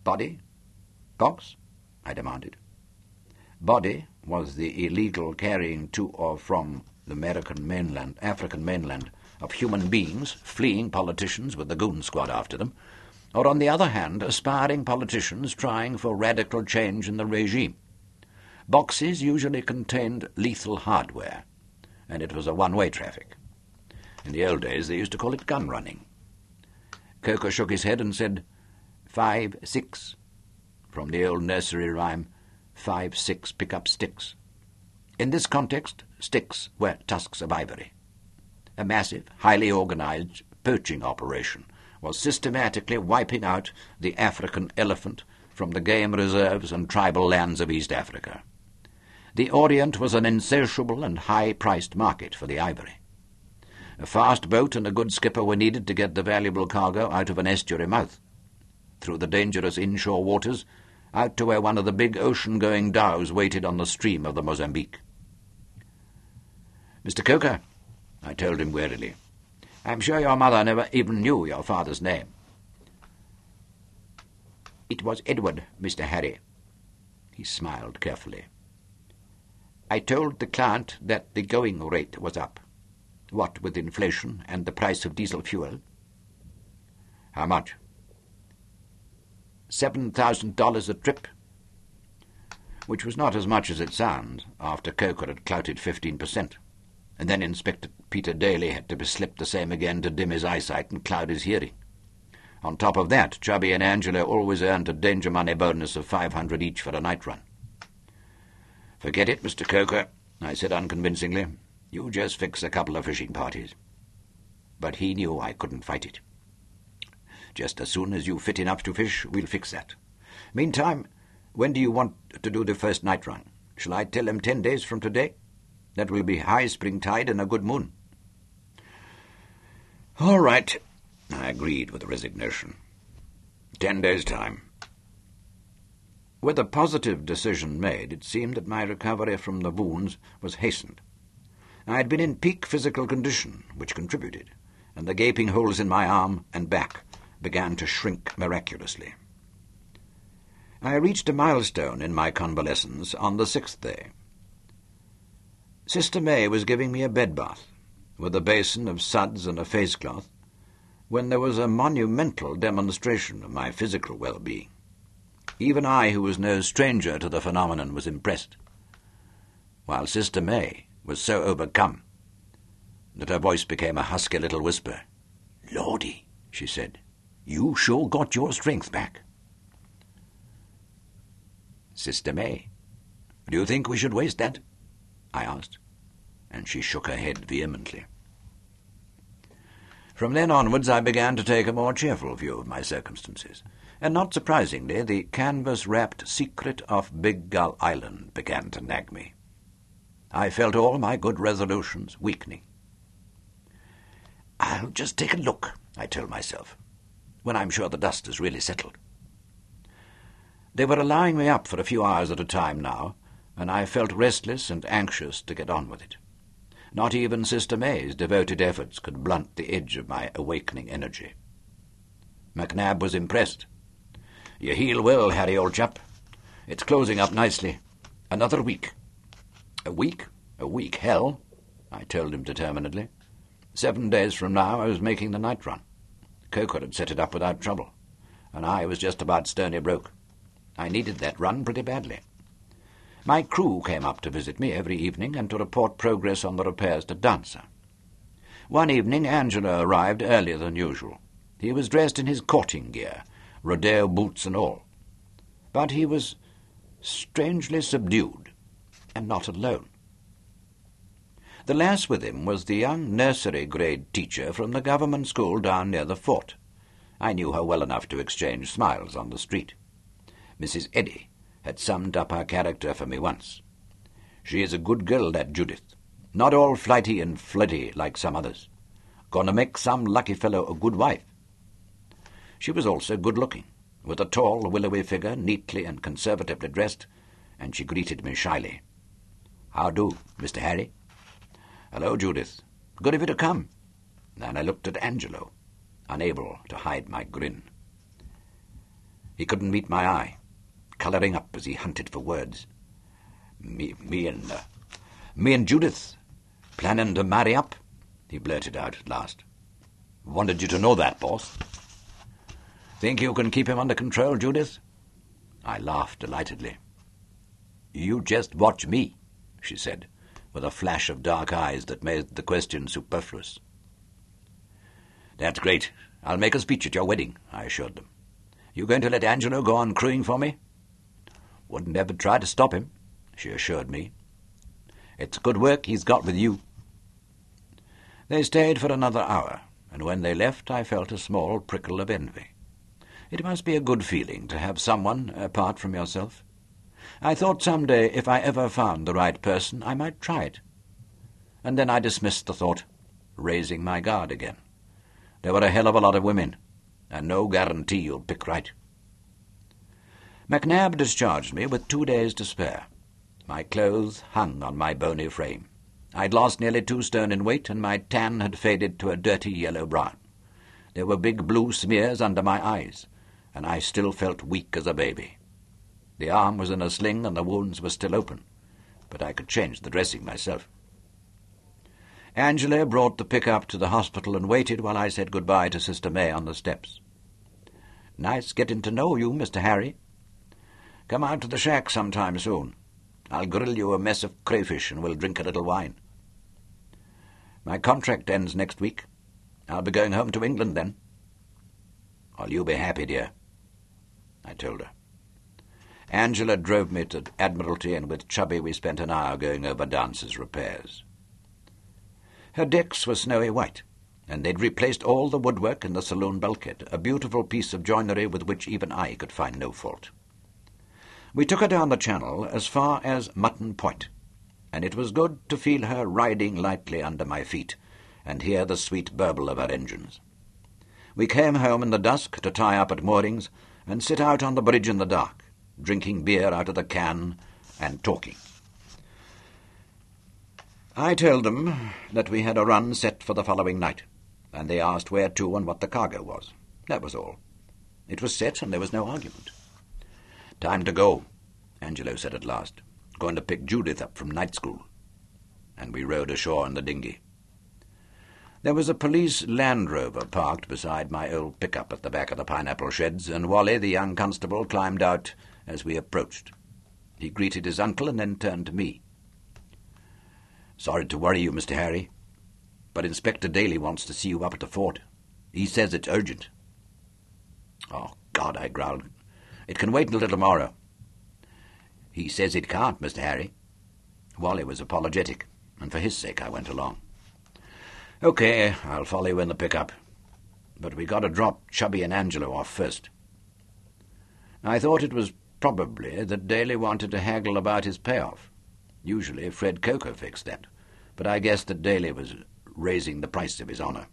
Body? Box? I demanded. Body was the illegal carrying to or from the American mainland, African mainland, of human beings fleeing politicians with the goon squad after them, or on the other hand, aspiring politicians trying for radical change in the regime. Boxes usually contained lethal hardware, and it was a one-way traffic. In the old days they used to call it gun running. Coker shook his head and said, Five, six, from the old nursery rhyme, Five, six, pick up sticks. In this context, sticks were tusks of ivory. A massive, highly organized poaching operation was systematically wiping out the African elephant from the game reserves and tribal lands of East Africa. The Orient was an insatiable and high-priced market for the ivory. A fast boat and a good skipper were needed to get the valuable cargo out of an estuary mouth, through the dangerous inshore waters, out to where one of the big ocean-going dhows waited on the stream of the Mozambique. Mister Coker, I told him wearily, I'm sure your mother never even knew your father's name. It was Edward, Mister Harry. He smiled carefully. I told the client that the going rate was up, what with inflation and the price of diesel fuel. How much? Seven thousand dollars a trip, which was not as much as it sounds after Coker had clouted fifteen percent, and then Inspector Peter Daly had to be slipped the same again to dim his eyesight and cloud his hearing. On top of that, Chubby and Angela always earned a danger money bonus of five hundred each for a night run. Forget it, Mister Coker, I said unconvincingly. You just fix a couple of fishing parties. But he knew I couldn't fight it. Just as soon as you fit enough to fish, we'll fix that. Meantime, when do you want to do the first night run? Shall I tell him ten days from today? That will be high spring tide and a good moon. All right, I agreed with resignation. Ten days' time. With a positive decision made, it seemed that my recovery from the wounds was hastened. I had been in peak physical condition, which contributed, and the gaping holes in my arm and back began to shrink miraculously. I reached a milestone in my convalescence on the sixth day. Sister May was giving me a bed bath, with a basin of suds and a face-cloth, when there was a monumental demonstration of my physical well-being. Even I, who was no stranger to the phenomenon, was impressed, while Sister May was so overcome that her voice became a husky little whisper. "Lordy," she said, "you sure got your strength back." "Sister May, do you think we should waste that?" I asked, and she shook her head vehemently. From then onwards I began to take a more cheerful view of my circumstances, and not surprisingly the canvas-wrapped secret of Big Gull Island began to nag me. I felt all my good resolutions weakening. "I'll just take a look," I told myself, "when I'm sure the dust has really settled." They were allowing me up for a few hours at a time now, and I felt restless and anxious to get on with it. Not even Sister May's devoted efforts could blunt the edge of my awakening energy. McNabb was impressed. "You heal well, Harry, old chap. It's closing up nicely. Another week." "A week? A week, hell," I told him determinedly. Seven days from now I was making the night run. Coker had set it up without trouble, and I was just about stony broke. I needed that run pretty badly. My crew came up to visit me every evening and to report progress on the repairs to Dancer. One evening Angelo arrived earlier than usual. He was dressed in his courting gear, rodeo boots and all. But he was strangely subdued, and not alone. The lass with him was the young nursery-grade teacher from the government school down near the fort. I knew her well enough to exchange smiles on the street. Missus Eddy had summed up her character for me once. She is a good girl, that Judith, not all flighty and flirty like some others. Gonna make some lucky fellow a good wife. She was also good-looking, with a tall, willowy figure, neatly and conservatively dressed, and she greeted me shyly. "How do, Mister Harry?" "Hello, Judith. Good of you to come." Then I looked at Angelo, unable to hide my grin. He couldn't meet my eye, colouring up as he hunted for words. Me, me and, uh, me and Judith, planning to marry up, he blurted out at last. Wanted you to know that, boss. Think you can keep him under control, Judith? I laughed delightedly. You just watch me, she said, with a flash of dark eyes that made the question superfluous. That's great. I'll make a speech at your wedding, I assured them. You going to let Angelo go on crewing for me? Wouldn't ever try to stop him, she assured me. It's good work he's got with you. They stayed for another hour, and when they left I felt a small prickle of envy. It must be a good feeling to have someone apart from yourself. I thought some day if I ever found the right person I might try it. And then I dismissed the thought, raising my guard again. There were a hell of a lot of women, and no guarantee you'll pick right. McNabb discharged me with two days to spare. My clothes hung on my bony frame. I'd lost nearly two stone in weight, and my tan had faded to a dirty yellow-brown. There were big blue smears under my eyes, and I still felt weak as a baby. The arm was in a sling and the wounds were still open, but I could change the dressing myself. Angela brought the pick-up to the hospital and waited while I said goodbye to Sister May on the steps. Nice getting to know you, Mister Harry. Come out to the shack sometime soon. I'll grill you a mess of crayfish and we'll drink a little wine. My contract ends next week. I'll be going home to England then. Will you be happy, dear? I told her. Angela drove me to Admiralty, and with Chubby we spent an hour going over Dance's repairs. Her decks were snowy white, and they'd replaced all the woodwork in the saloon bulkhead, a beautiful piece of joinery with which even I could find no fault. We took her down the channel as far as Mutton Point, and it was good to feel her riding lightly under my feet and hear the sweet burble of her engines. We came home in the dusk to tie up at moorings and sit out on the bridge in the dark, drinking beer out of the can and talking. I told them that we had a run set for the following night, and they asked where to and what the cargo was. That was all. It was set, and there was no argument. Time to go, Angelo said at last. Going to pick Judith up from night school. And we rowed ashore in the dinghy. There was a police Land Rover parked beside my old pickup at the back of the pineapple sheds, and Wally, the young constable, climbed out as we approached. He greeted his uncle and then turned to me. Sorry to worry you, Mister Harry, but Inspector Daly wants to see you up at the fort. He says it's urgent. Oh, God, I growled. It can wait until tomorrow. He says it can't, Mister Harry. Wally was apologetic, and for his sake I went along. Okay, I'll follow you in the pickup, but we got to drop Chubby and Angelo off first. I thought it was probably that Daly wanted to haggle about his payoff. Usually Fred Coker fixed that, but I guessed that Daly was raising the price of his honour.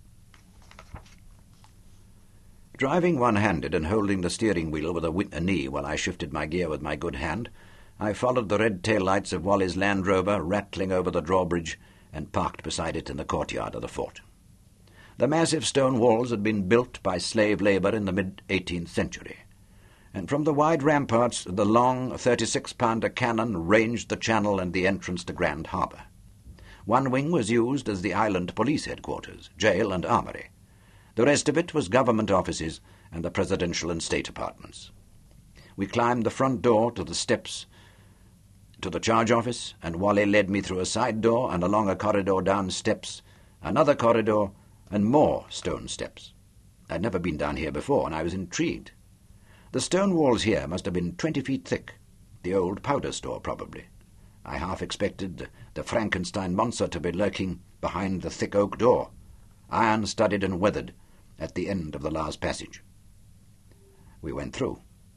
Driving one-handed and holding the steering wheel with a, win- a knee while I shifted my gear with my good hand, I followed the red tail-lights of Wally's Land Rover rattling over the drawbridge and parked beside it in the courtyard of the fort. The massive stone walls had been built by slave labour in the mid-eighteenth century, and from the wide ramparts the long thirty-six-pounder cannon ranged the channel and the entrance to Grand Harbour. One wing was used as the island police headquarters, jail and armoury. The rest of it was government offices and the presidential and state apartments. We climbed the front door to the steps to the charge office, and Wally led me through a side door and along a corridor down steps, another corridor, and more stone steps. I'd never been down here before, and I was intrigued. The stone walls here must have been twenty feet thick, the old powder store probably. I half expected the Frankenstein monster to be lurking behind the thick oak door, iron-studded and weathered, at the end of the last passage. We went through.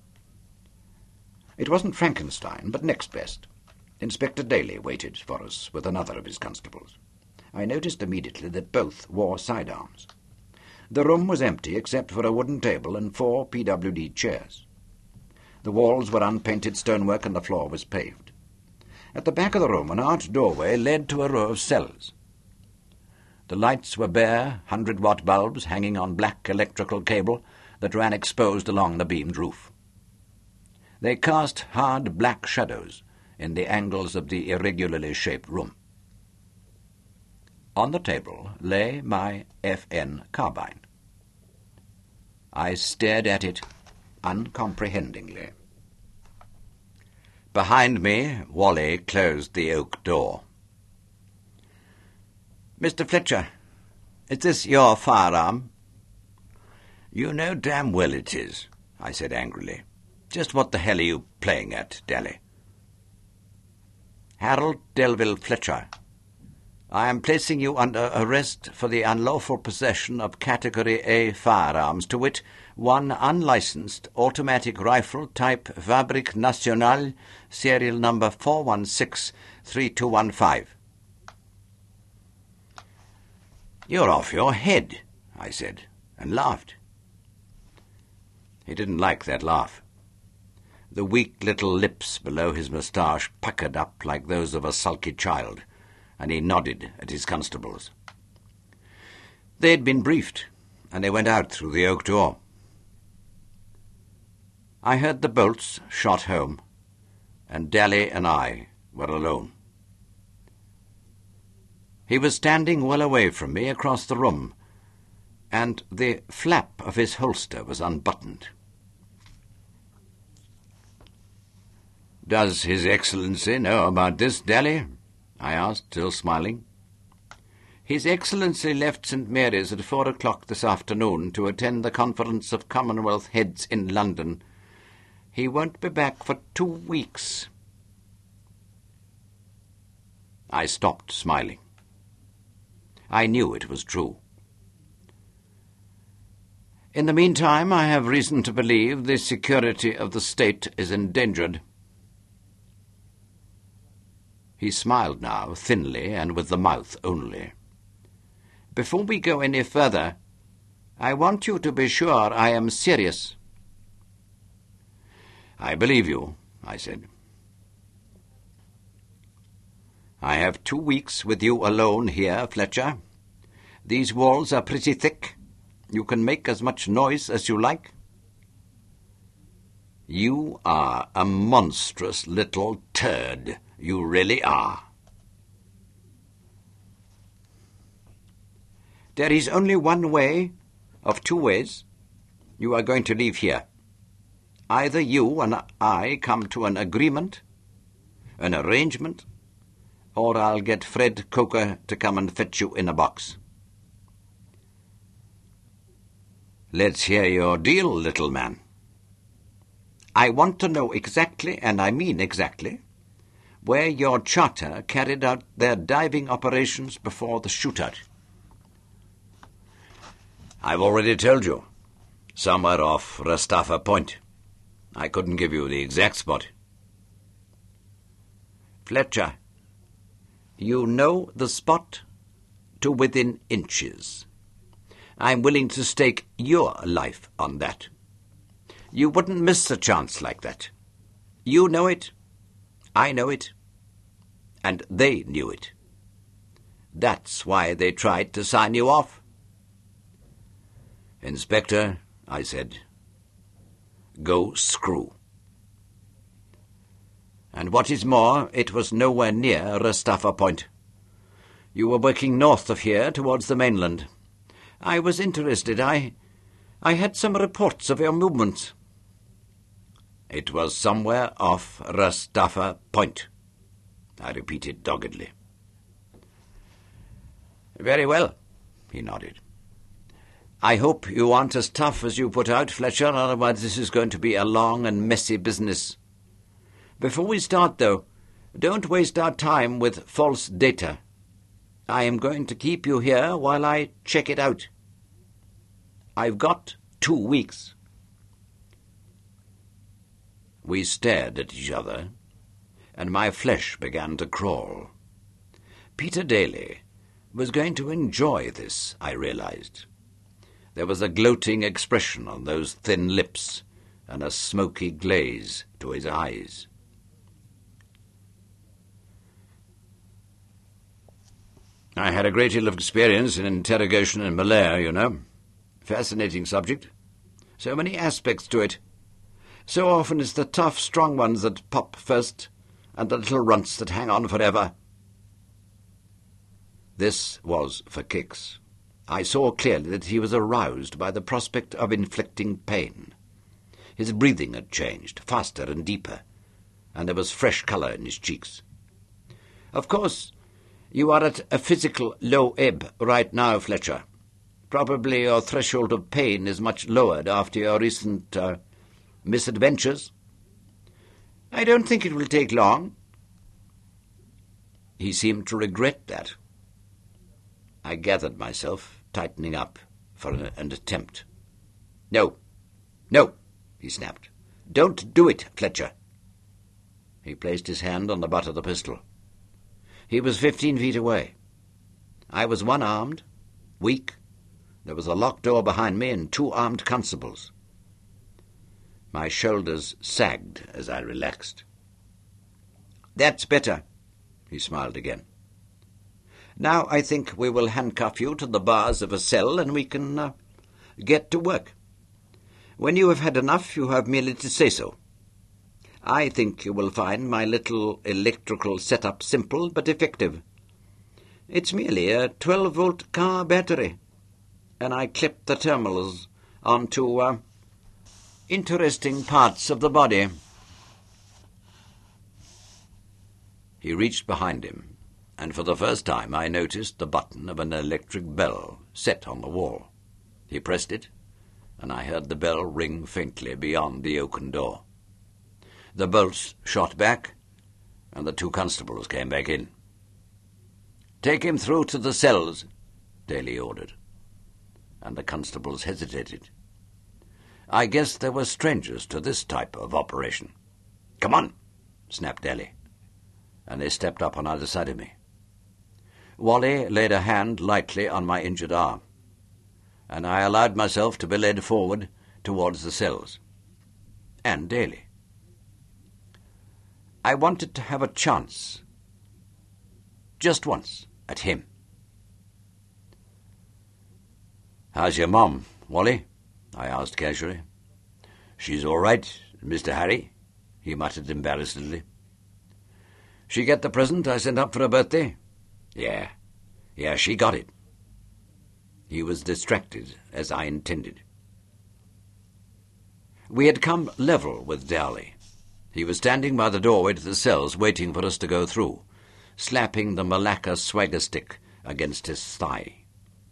It wasn't Frankenstein, but next best. Inspector Daly waited for us with another of his constables. I noticed immediately that both wore sidearms. The room was empty except for a wooden table and four P W D chairs. The walls were unpainted stonework and the floor was paved. At the back of the room, an arched doorway led to a row of cells. The lights were bare, hundred-watt bulbs hanging on black electrical cable that ran exposed along the beamed roof. They cast hard black shadows in the angles of the irregularly shaped room. On the table lay my F N carbine. I stared at it uncomprehendingly. Behind me, Wally closed the oak door. "Mister Fletcher, is this your firearm?" "You know damn well it is," I said angrily. "Just what the hell are you playing at, Daly?" "Harold Delville Fletcher, I am placing you under arrest for the unlawful possession of Category A firearms, to wit, one unlicensed automatic rifle type Fabrique Nationale, serial number four one six three two one five. "You're off your head," I said, and laughed. He didn't like that laugh. The weak little lips below his moustache puckered up like those of a sulky child, and he nodded at his constables. They had been briefed, and they went out through the oak door. I heard the bolts shot home, and Daly and I were alone. He was standing well away from me across the room, and the flap of his holster was unbuttoned. "Does His Excellency know about this, Daly?" I asked, still smiling. "His Excellency left Saint Mary's at four o'clock this afternoon to attend the Conference of Commonwealth Heads in London. He won't be back for two weeks." I stopped smiling. I knew it was true. "In the meantime, I have reason to believe the security of the state is endangered." He smiled now, thinly and with the mouth only. "Before we go any further, I want you to be sure I am serious." "I believe you," I said. "I have two weeks with you alone here, Fletcher. These walls are pretty thick. You can make as much noise as you like." "You are a monstrous little turd. You really are." "There is only one way, of two ways. You are going to leave here. Either you and I come to an agreement, an arrangement, or I'll get Fred Coker to come and fetch you in a box." "Let's hear your deal, little man." "I want to know exactly, and I mean exactly, where your charter carried out their diving operations before the shootout." "I've already told you. Somewhere off Rastaffa Point. I couldn't give you the exact spot." "Fletcher, you know the spot to within inches. I'm willing to stake your life on that. You wouldn't miss a chance like that. You know it, I know it, and they knew it. That's why they tried to sign you off." "Inspector," I said, "go screw." "And what is more, it was nowhere near Rastaffa Point. You were working north of here towards the mainland. I was interested. I, I had some reports of your movements." "It was somewhere off Rastaffa Point," I repeated doggedly. "Very well," he nodded. "I hope you aren't as tough as you put out, Fletcher, otherwise this is going to be a long and messy business. Before we start, though, don't waste our time with false data. I am going to keep you here while I check it out. I've got two weeks." We stared at each other, and my flesh began to crawl. Peter Daly was going to enjoy this, I realized. There was a gloating expression on those thin lips, and a smoky glaze to his eyes. "I had a great deal of experience in interrogation in Malaya, you know. Fascinating subject. So many aspects to it. So often it's the tough, strong ones that pop first, and the little runts that hang on forever. This was for kicks. I saw clearly that he was aroused by the prospect of inflicting pain. His breathing had changed, faster and deeper, and there was fresh colour in his cheeks. "Of course, you are at a physical low ebb right now, Fletcher. Probably your threshold of pain is much lowered after your recent uh, misadventures. I don't think it will take long." He seemed to regret that. I gathered myself, tightening up for an, an attempt. "No, no," he snapped. "Don't do it, Fletcher." He placed his hand on the butt of the pistol. He was fifteen feet away. I was one-armed, weak. There was a locked door behind me and two armed constables. My shoulders sagged as I relaxed. "That's better," he smiled again. "Now I think we will handcuff you to the bars of a cell and we can uh, get to work. When you have had enough, you have merely to say so. I think you will find my little electrical setup simple but effective. It's merely a twelve-volt car battery, and I clip the terminals onto uh, interesting parts of the body." He reached behind him, and for the first time I noticed the button of an electric bell set on the wall. He pressed it, and I heard the bell ring faintly beyond the oaken door. The bolts shot back, and the two constables came back in. "Take him through to the cells," Daly ordered, and the constables hesitated. I guess they were strangers to this type of operation. "Come on," snapped Daly, and they stepped up on either side of me. Wally laid a hand lightly on my injured arm, and I allowed myself to be led forward towards the cells. And Daly. I wanted to have a chance, just once, at him. "How's your mom, Wally?" I asked casually. "She's all right, Mister Harry," he muttered embarrassedly. "She get the present I sent up for her birthday?" Yeah, yeah, she got it." He was distracted, as I intended. We had come level with Daly. He was standing by the doorway to the cells, waiting for us to go through, slapping the Malacca swagger stick against his thigh.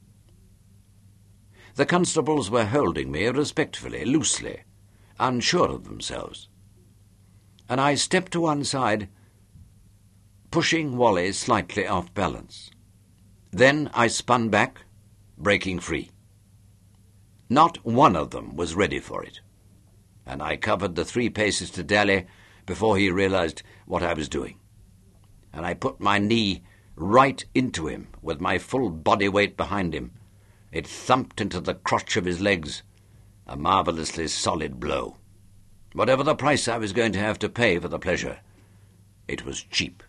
The constables were holding me respectfully, loosely, unsure of themselves, and I stepped to one side, pushing Wally slightly off balance. Then I spun back, breaking free. Not one of them was ready for it, and I covered the three paces to Daly before he realized what I was doing, and I put my knee right into him with my full body weight behind him. It thumped into the crotch of his legs, a marvellously solid blow. Whatever the price I was going to have to pay for the pleasure, it was cheap.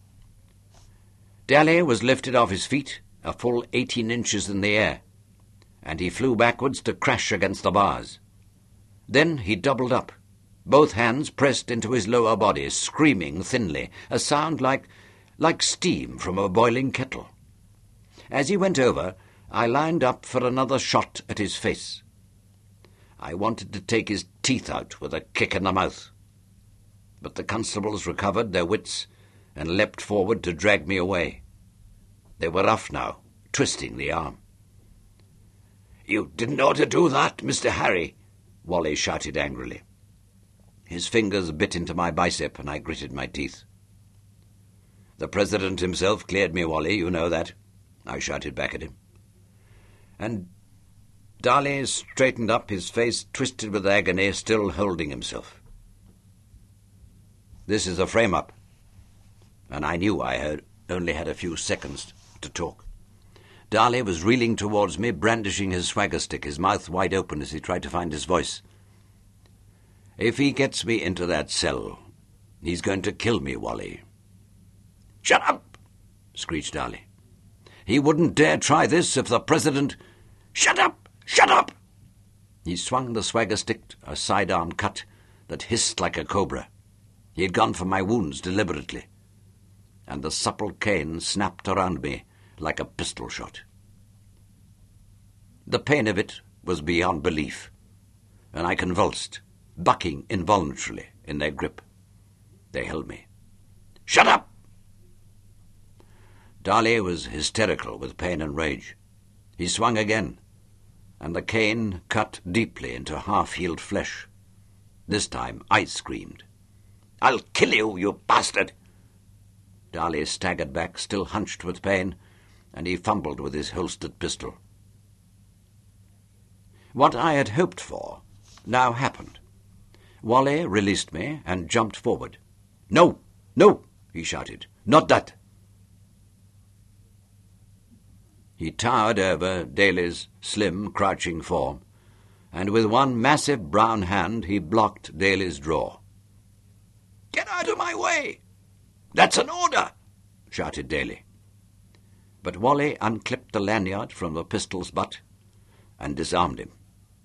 Daly was lifted off his feet, a full eighteen inches in the air, and he flew backwards to crash against the bars. Then he doubled up, both hands pressed into his lower body, screaming thinly, a sound like, like steam from a boiling kettle. As he went over, I lined up for another shot at his face. I wanted to take his teeth out with a kick in the mouth, but the constables recovered their wits and leapt forward to drag me away. They were rough now, twisting the arm. "You didn't ought to do that, Mister Harry," Wally shouted angrily. His fingers bit into my bicep, and I gritted my teeth. "The President himself cleared me, Wally, you know that," I shouted back at him. And Daly straightened up, his face twisted with agony, still holding himself. "This is a frame-up," and I knew I had only had a few seconds to talk. Daly was reeling towards me, brandishing his swagger stick, his mouth wide open as he tried to find his voice. "If he gets me into that cell, he's going to kill me, Wally." "Shut up!" screeched Daly. "He wouldn't dare try this if the President—" "Shut up! Shut up!" He swung the swagger stick, a sidearm cut that hissed like a cobra. He had gone for my wounds deliberately, and the supple cane snapped around me like a pistol shot. The pain of it was beyond belief, and I convulsed, bucking involuntarily in their grip. They held me. "Shut up!" Darley was hysterical with pain and rage. He swung again, and the cane cut deeply into half-healed flesh. This time I screamed. "I'll kill you, you bastard!" Darley staggered back, still hunched with pain, and he fumbled with his holstered pistol. What I had hoped for now happened. Wally released me and jumped forward. "No, no," he shouted. "Not that." He towered over Daly's slim, crouching form, and with one massive brown hand he blocked Daly's draw. "Get out of my way! That's an order!" shouted Daly. But Wally unclipped the lanyard from the pistol's butt and disarmed him.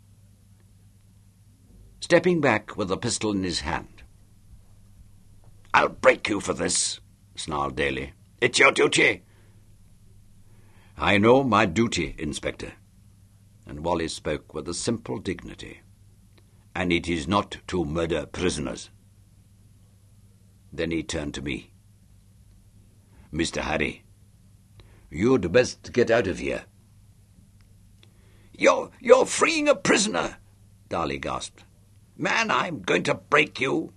Stepping back with the pistol in his hand. "I'll break you for this," snarled Daly. "It's your duty." "I know my duty, Inspector," and Wally spoke with a simple dignity, "and it is not to murder prisoners." Then he turned to me. "Mister Harry, you'd best get out of here." You're, you're freeing a prisoner," Darley gasped. "Man, I'm going to break you."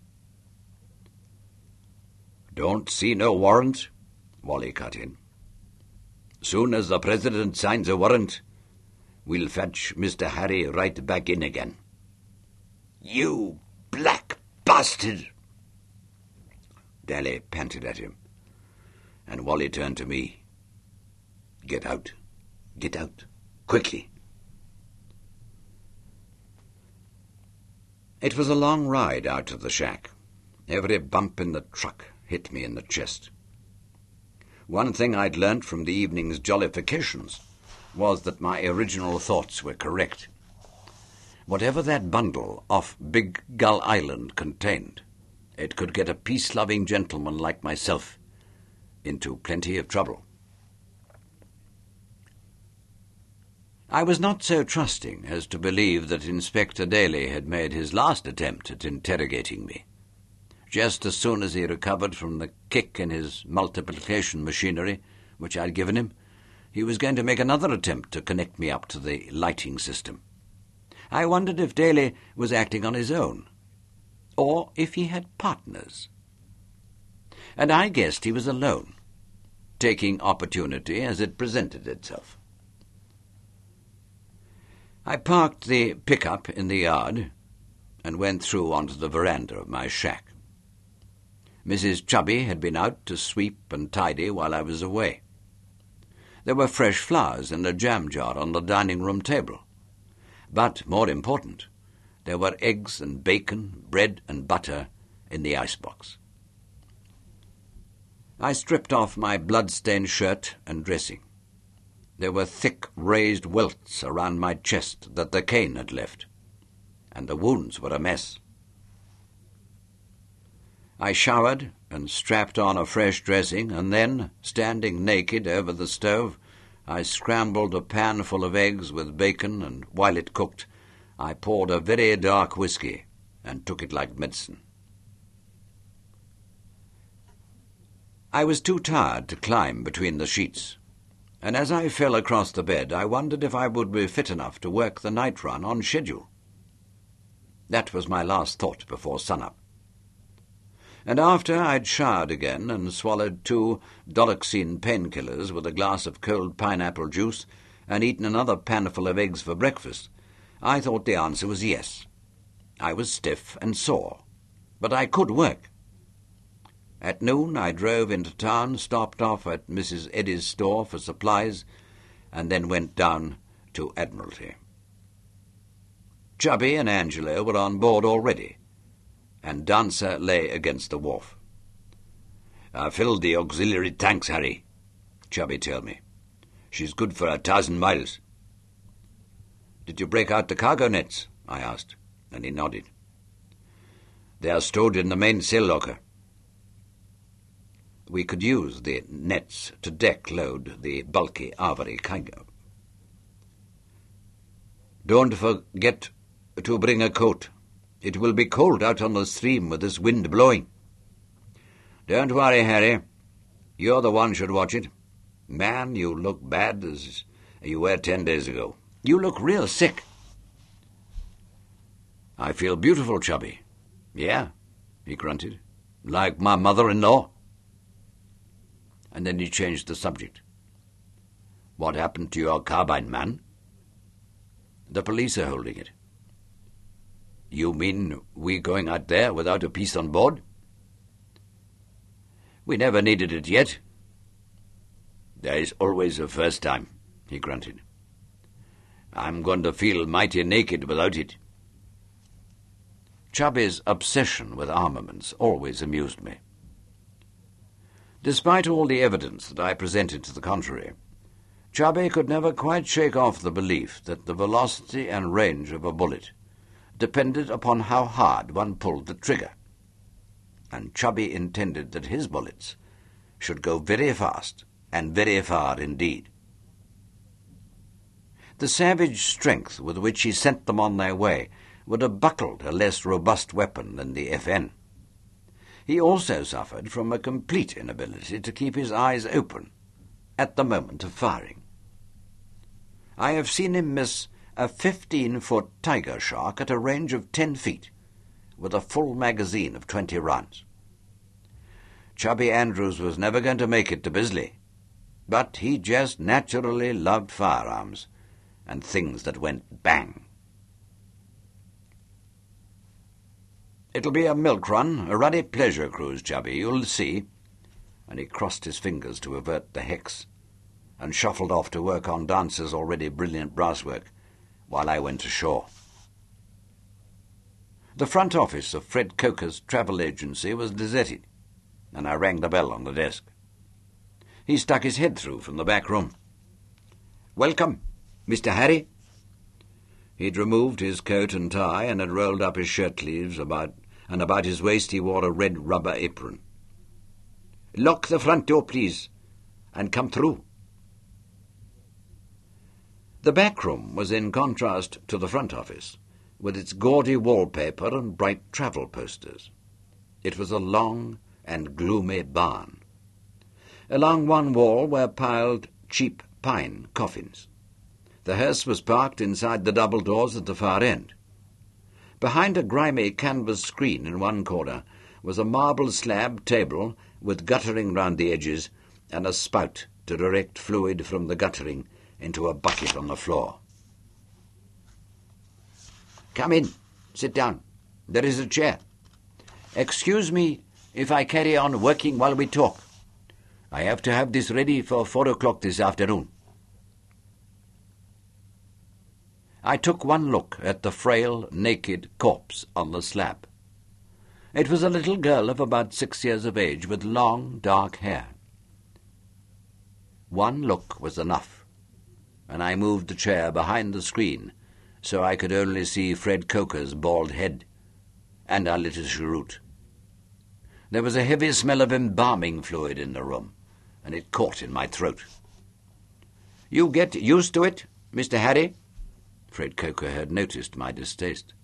"Don't see no warrant," Wally cut in. "Soon as the President signs a warrant, we'll fetch Mister Harry right back in again." "You black bastard!" Darley panted at him, and Wally turned to me. "Get out. Get out. Quickly." It was a long ride out of the shack. Every bump in the truck hit me in the chest. One thing I'd learnt from the evening's jollifications was that my original thoughts were correct. Whatever that bundle off Big Gull Island contained, it could get a peace-loving gentleman like myself into plenty of trouble. I was not so trusting as to believe that Inspector Daly had made his last attempt at interrogating me. Just as soon as he recovered from the kick in his multiplication machinery, which I'd given him, he was going to make another attempt to connect me up to the lighting system. I wondered if Daly was acting on his own, or if he had partners. And I guessed he was alone, taking opportunity as it presented itself. I parked the pickup in the yard and went through onto the veranda of my shack. Missus Chubby had been out to sweep and tidy while I was away. There were fresh flowers and a jam jar on the dining-room table. But, more important, there were eggs and bacon, bread and butter in the icebox. I stripped off my blood-stained shirt and dressing. There were thick, raised welts around my chest that the cane had left, and the wounds were a mess. I showered and strapped on a fresh dressing, and then, standing naked over the stove, I scrambled a pan full of eggs with bacon, and while it cooked, I poured a very dark whiskey and took it like medicine. I was too tired to climb between the sheets, and as I fell across the bed, I wondered if I would be fit enough to work the night run on schedule. That was my last thought before sunup. And after I'd showered again and swallowed two doloxine painkillers with a glass of cold pineapple juice and eaten another panful of eggs for breakfast, I thought the answer was yes. I was stiff and sore, but I could work. At noon I drove into town, stopped off at Missus Eddy's store for supplies, and then went down to Admiralty. Chubby and Angela were on board already, and Dancer lay against the wharf. "I filled the auxiliary tanks, Harry," Chubby told me. "She's good for a thousand miles." "Did you break out the cargo nets?" I asked, and he nodded. They are stowed in the main sail locker. We could use the nets to deck load the bulky Avery cargo. Don't forget to bring a coat. It will be cold out on the stream with this wind blowing. Don't worry, Harry. You're the one should watch it. Man, you look bad as you were ten days ago. You look real sick. I feel beautiful, Chubby. Yeah, he grunted. Like my mother-in-law. And then he changed the subject. What happened to your carbine, man? The police are holding it. You mean we going out there without a piece on board? We never needed it yet. There is always a first time, he grunted. I'm going to feel mighty naked without it. Chubby's obsession with armaments always amused me. Despite all the evidence that I presented to the contrary, Chubby could never quite shake off the belief that the velocity and range of a bullet depended upon how hard one pulled the trigger, and Chubby intended that his bullets should go very fast and very far indeed. The savage strength with which he sent them on their way would have buckled a less robust weapon than the F N. He also suffered from a complete inability to keep his eyes open at the moment of firing. I have seen him miss a fifteen-foot tiger shark at a range of ten feet, with a full magazine of twenty rounds. Chubby Andrews was never going to make it to Bisley, but he just naturally loved firearms and things that went bang. It'll be a milk run, a ruddy pleasure cruise, Chubby, you'll see. And he crossed his fingers to avert the hex, and shuffled off to work on Dance's already brilliant brasswork, while I went ashore. The front office of Fred Coker's travel agency was deserted, and I rang the bell on the desk. He stuck his head through from the back room. "Welcome, Mister Harry." He'd removed his coat and tie and had rolled up his shirt sleeves about, and about his waist he wore a red rubber apron. "Lock the front door, please, and come through." The back room was in contrast to the front office, with its gaudy wallpaper and bright travel posters. It was a long and gloomy barn. Along one wall were piled cheap pine coffins. The hearse was parked inside the double doors at the far end. Behind a grimy canvas screen in one corner was a marble slab table with guttering round the edges and a spout to direct fluid from the guttering into a bucket on the floor. "Come in. Sit down. There is a chair. Excuse me if I carry on working while we talk. I have to have this ready for four o'clock this afternoon." I took one look at the frail, naked corpse on the slab. It was a little girl of about six years of age with long, dark hair. One look was enough, and I moved the chair behind the screen so I could only see Fred Coker's bald head and our little cheroot. There was a heavy smell of embalming fluid in the room, and it caught in my throat. "You get used to it, Mister Harry?" Fred Coker had noticed my distaste.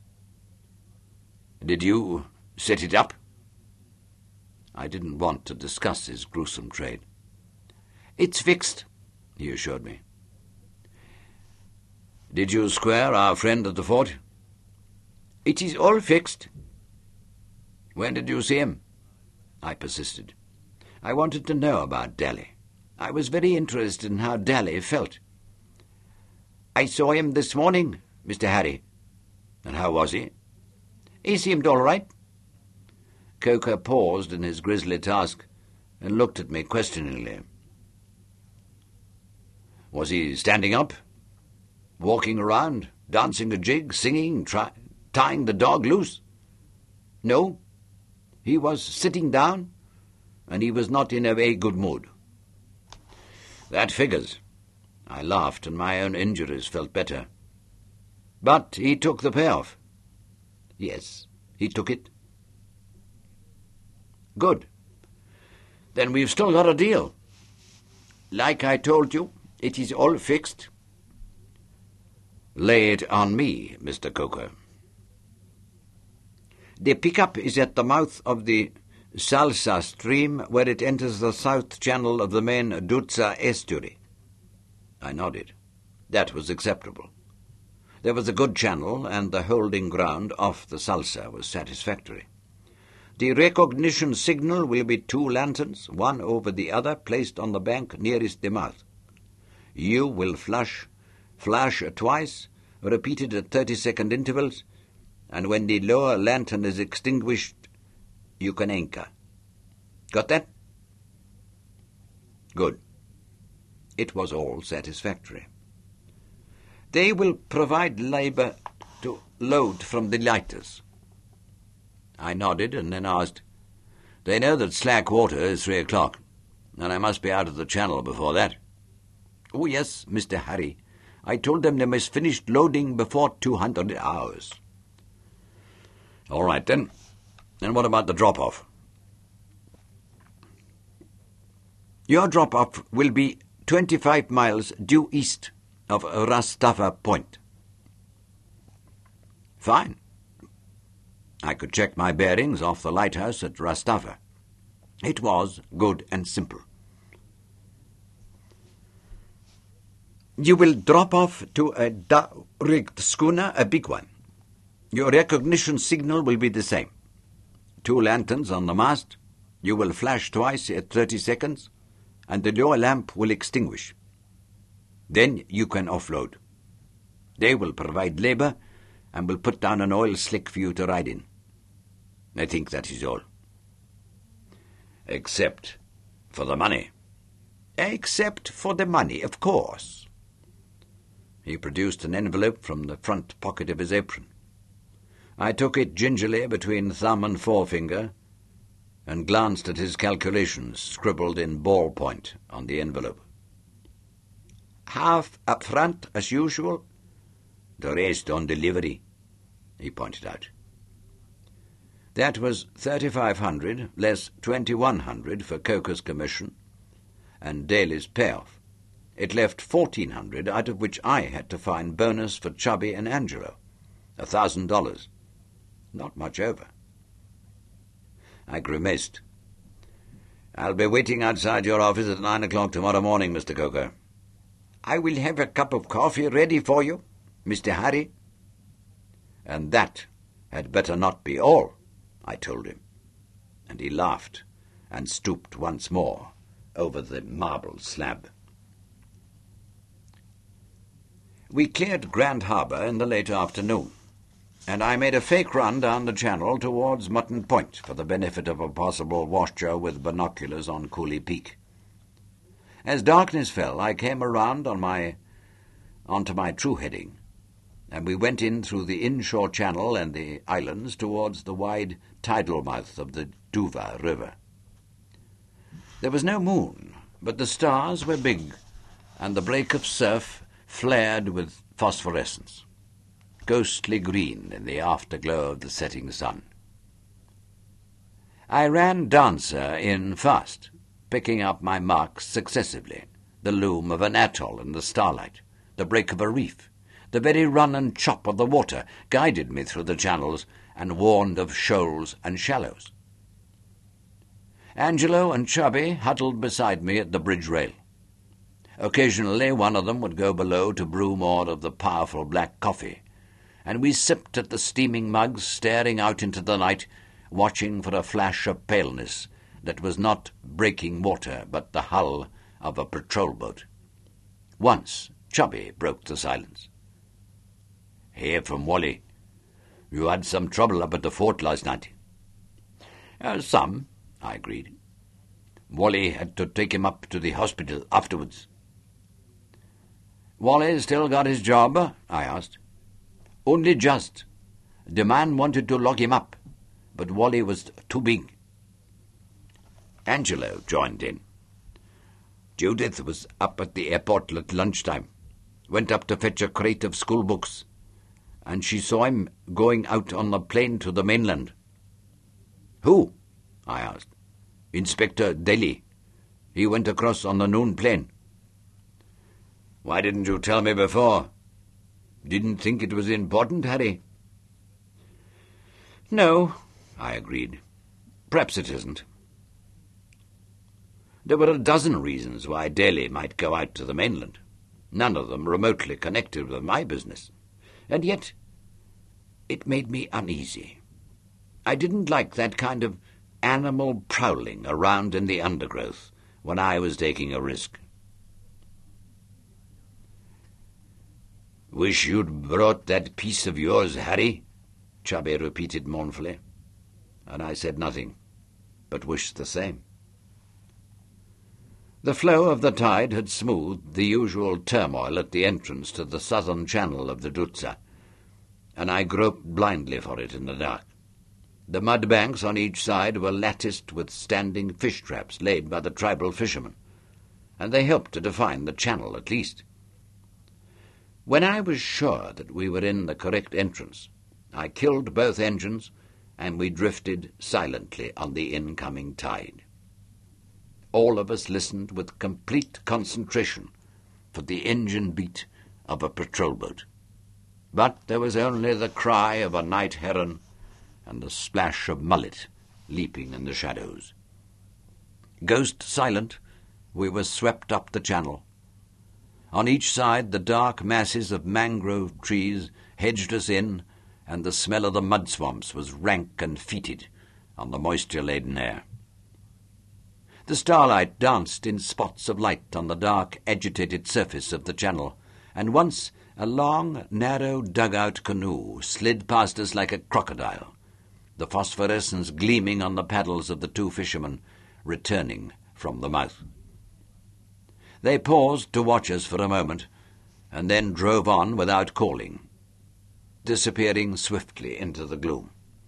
"Did you set it up?" I didn't want to discuss his gruesome trade. "It's fixed," he assured me. "Did you square our friend at the fort?" "It is all fixed." "When did you see him?" I persisted. I wanted to know about Daly. I was very interested in how Daly felt. "I saw him this morning, Mister Harry." "And how was he?" "He seemed all right." Coker paused in his grisly task and looked at me questioningly. "Was he standing up, walking around, dancing a jig, singing, try, tying the dog loose?" "No. He was sitting down, and he was not in a very good mood." "That figures." I laughed, and my own injuries felt better. "But he took the payoff." "Yes, he took it, Good. Then we've still got a deal. Like I told you, it is all fixed. Lay it on me, Mister Coker. The pickup is at the mouth of the Salsa stream, where it enters the south channel of the main Dutsa estuary. I nodded. That was acceptable. There was a good channel, and the holding ground off the Salsa was satisfactory. The recognition signal will be two lanterns, one over the other, placed on the bank nearest the mouth. You will flash, flash twice, repeated at thirty-second intervals, and when the lower lantern is extinguished, you can anchor. Got that? Good. It was all satisfactory. They will provide labour to load from the lighters. I nodded and then asked, They know that slack water is three o'clock, and I must be out of the channel before that. Oh, yes, Mister Harry. I told them they must finish loading before two hundred hours. All right, then. And what about the drop-off? Your drop-off will be twenty-five miles due east of Rastava Point. Fine. I could check my bearings off the lighthouse at Rastava. It was good and simple. You will drop off to a da-rigged schooner, a big one. Your recognition signal will be the same. Two lanterns on the mast. You will flash twice at thirty seconds, and the lower lamp will extinguish. Then you can offload. They will provide labour and will put down an oil slick for you to ride in. I think that is all. Except for the money. Except for the money, of course. He produced an envelope from the front pocket of his apron. I took it gingerly between thumb and forefinger and glanced at his calculations scribbled in ballpoint on the envelope. Half up front, as usual. The rest on delivery, he pointed out. That was thirty-five hundred less twenty-one hundred for Coker's commission and Daly's payoff. It left fourteen hundred, out of which I had to find bonus for Chubby and Angelo. A thousand dollars. Not much over. I grimaced. I'll be waiting outside your office at nine o'clock tomorrow morning, Mister Coker. I will have a cup of coffee ready for you, Mister Harry. And that had better not be all, I told him. And he laughed and stooped once more over the marble slab. We cleared Grand Harbour in the late afternoon, and I made a fake run down the channel towards Mutton Point for the benefit of a possible washer with binoculars on Cooley Peak. As darkness fell, I came around on my onto my true heading, and we went in through the inshore channel and the islands towards the wide tidal mouth of the Duva River. There was no moon, but the stars were big, and the break of surf flared with phosphorescence, ghostly green in the afterglow of the setting sun. I ran Dancer in fast, picking up my marks successively, the loom of an atoll in the starlight, the break of a reef. The very run and chop of the water guided me through the channels and warned of shoals and shallows. Angelo and Chubby huddled beside me at the bridge rail. Occasionally one of them would go below to brew more of the powerful black coffee, and we sipped at the steaming mugs, staring out into the night, watching for a flash of paleness that was not breaking water but the hull of a patrol boat. Once Chubby broke the silence. "Hear from Wally. You had some trouble up at the fort last night." Uh, some, I agreed. Wally had to take him up to the hospital afterwards. "Wally still got his job?" I asked. "Only just. The man wanted to lock him up, but Wally was too big." Angelo joined in. "Judith was up at the airport at lunchtime. Went up to fetch a crate of school books, and she saw him going out on the plane to the mainland." "Who?" I asked. Inspector Daly. He went across on the noon plane." "Why didn't you tell me before?" "Didn't think it was important, Harry." "No," I agreed. "Perhaps it isn't." There were a dozen reasons why Daly might go out to the mainland, none of them remotely connected with my business, and yet it made me uneasy. I didn't like that kind of animal prowling around in the undergrowth when I was taking a risk. "Wish you'd brought that piece of yours, Harry," Chubby repeated mournfully, and I said nothing, but wished the same. The flow of the tide had smoothed the usual turmoil at the entrance to the southern channel of the Dutsa, and I groped blindly for it in the dark. The mud banks on each side were latticed with standing fish traps laid by the tribal fishermen, and they helped to define the channel at least. When I was sure that we were in the correct entrance, I killed both engines, and we drifted silently on the incoming tide. All of us listened with complete concentration for the engine beat of a patrol boat. But there was only the cry of a night heron and the splash of mullet leaping in the shadows. Ghost silent, we were swept up the channel. On each side the dark masses of mangrove trees hedged us in, and the smell of the mud swamps was rank and fetid on the moisture-laden air. The starlight danced in spots of light on the dark, agitated surface of the channel, and once a long, narrow dugout canoe slid past us like a crocodile, the phosphorescence gleaming on the paddles of the two fishermen returning from the mouth. They paused to watch us for a moment, and then drove on without calling, disappearing swiftly into the gloom.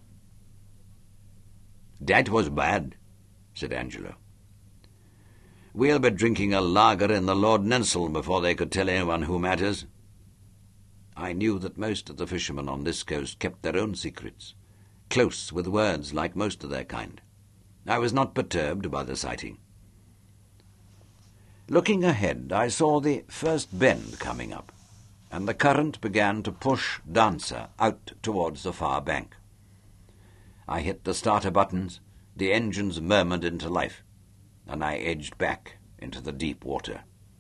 "That was bad," said Angelo. "We'll be drinking a lager in the Lord Nensel before they could tell anyone who matters." I knew that most of the fishermen on this coast kept their own secrets, close with words like most of their kind. I was not perturbed by the sighting. Looking ahead, I saw the first bend coming up, and the current began to push Dancer out towards the far bank. I hit the starter buttons, the engines murmured into life, and I edged back into the deep water.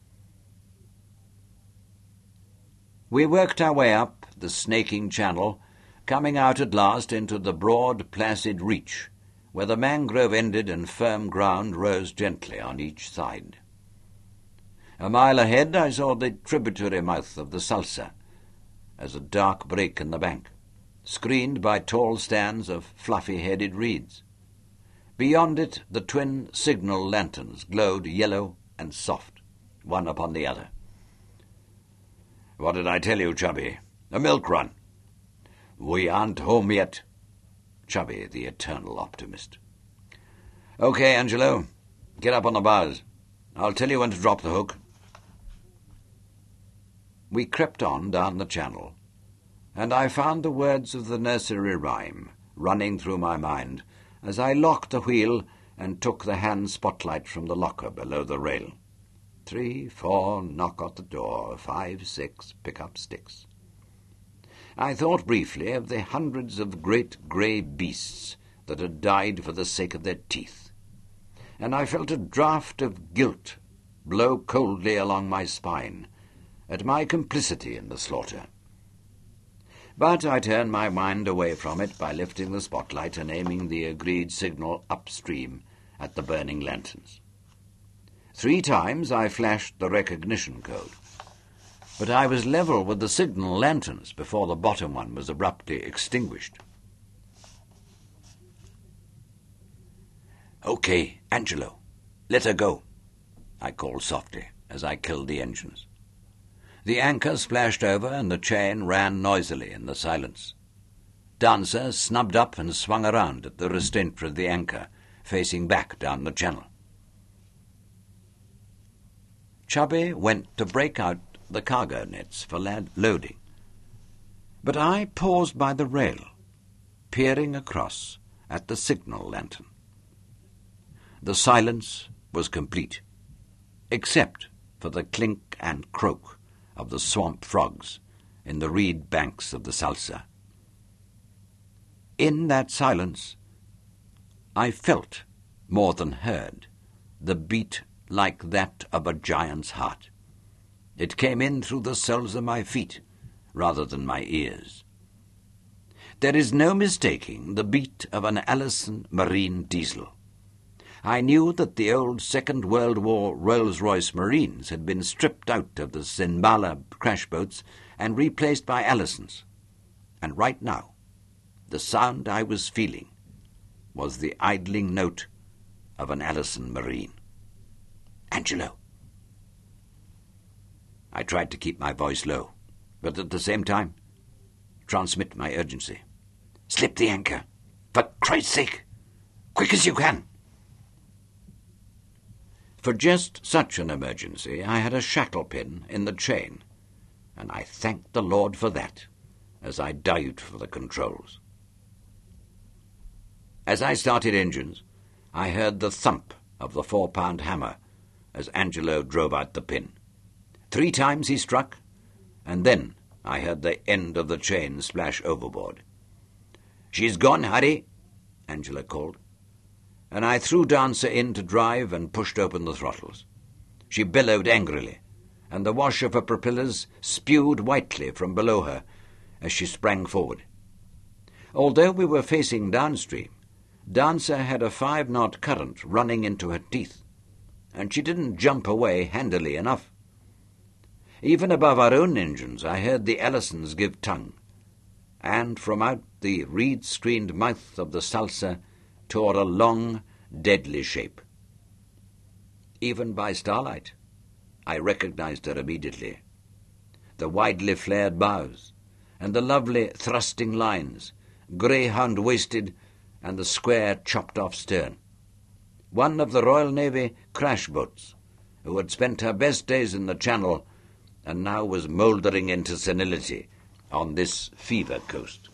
We worked our way up the snaking channel, coming out at last into the broad, placid reach, where the mangrove ended and firm ground rose gently on each side. A mile ahead I saw the tributary mouth of the Salsa, as a dark break in the bank, screened by tall stands of fluffy-headed reeds. Beyond it the twin signal lanterns glowed yellow and soft, one upon the other. "What did I tell you, Chubby? A milk run." "We aren't home yet." Chubby, the eternal optimist. "Okay, Angelo, get up on the bars. I'll tell you when to drop the hook." We crept on down the channel, and I found the words of the nursery rhyme running through my mind as I locked the wheel and took the hand spotlight from the locker below the rail. Three, four, knock at the door, five, six, pick up sticks. I thought briefly of the hundreds of great grey beasts that had died for the sake of their teeth, and I felt a draught of guilt blow coldly along my spine at my complicity in the slaughter. But I turned my mind away from it by lifting the spotlight and aiming the agreed signal upstream at the burning lanterns. Three times I flashed the recognition code, but I was level with the signal lanterns before the bottom one was abruptly extinguished. "Okay, Angelo, let her go," I called softly as I killed the engines. The anchor splashed over and the chain ran noisily in the silence. Dancer snubbed up and swung around at the restraint of the anchor, facing back down the channel. Chubby went to break out the cargo nets for lad loading, but I paused by the rail, peering across at the signal lantern. The silence was complete, except for the clink and croak of the swamp frogs in the reed banks of the Salsa. In that silence, I felt, more than heard, the beat like that of a giant's heart. It came in through the soles of my feet, rather than my ears. There is no mistaking the beat of an Allison Marine diesel. I knew that the old Second World War Rolls-Royce Marines had been stripped out of the Simbala crash boats and replaced by Allisons. And right now, the sound I was feeling was the idling note of an Allison Marine. "Angelo!" I tried to keep my voice low, but at the same time transmit my urgency. "Slip the anchor! For Christ's sake! Quick as you can!" For just such an emergency I had a shackle pin in the chain, and I thanked the Lord for that as I dived for the controls. As I started engines, I heard the thump of the four-pound hammer as Angelo drove out the pin. Three times he struck, and then I heard the end of the chain splash overboard. "She's gone, Harry," Angelo called, and I threw Dancer in to drive and pushed open the throttles. She bellowed angrily, and the wash of her propellers spewed whitely from below her as she sprang forward. Although we were facing downstream, Dancer had a five-knot current running into her teeth, and she didn't jump away handily enough. Even above our own engines I heard the Allisons give tongue, and from out the reed-screened mouth of the Salsa tore a long, deadly shape. Even by starlight, I recognized her immediately. The widely flared bows, and the lovely thrusting lines, greyhound-waisted, and the square chopped-off stern. One of the Royal Navy crash boats, who had spent her best days in the Channel and now was mouldering into senility on this fever coast.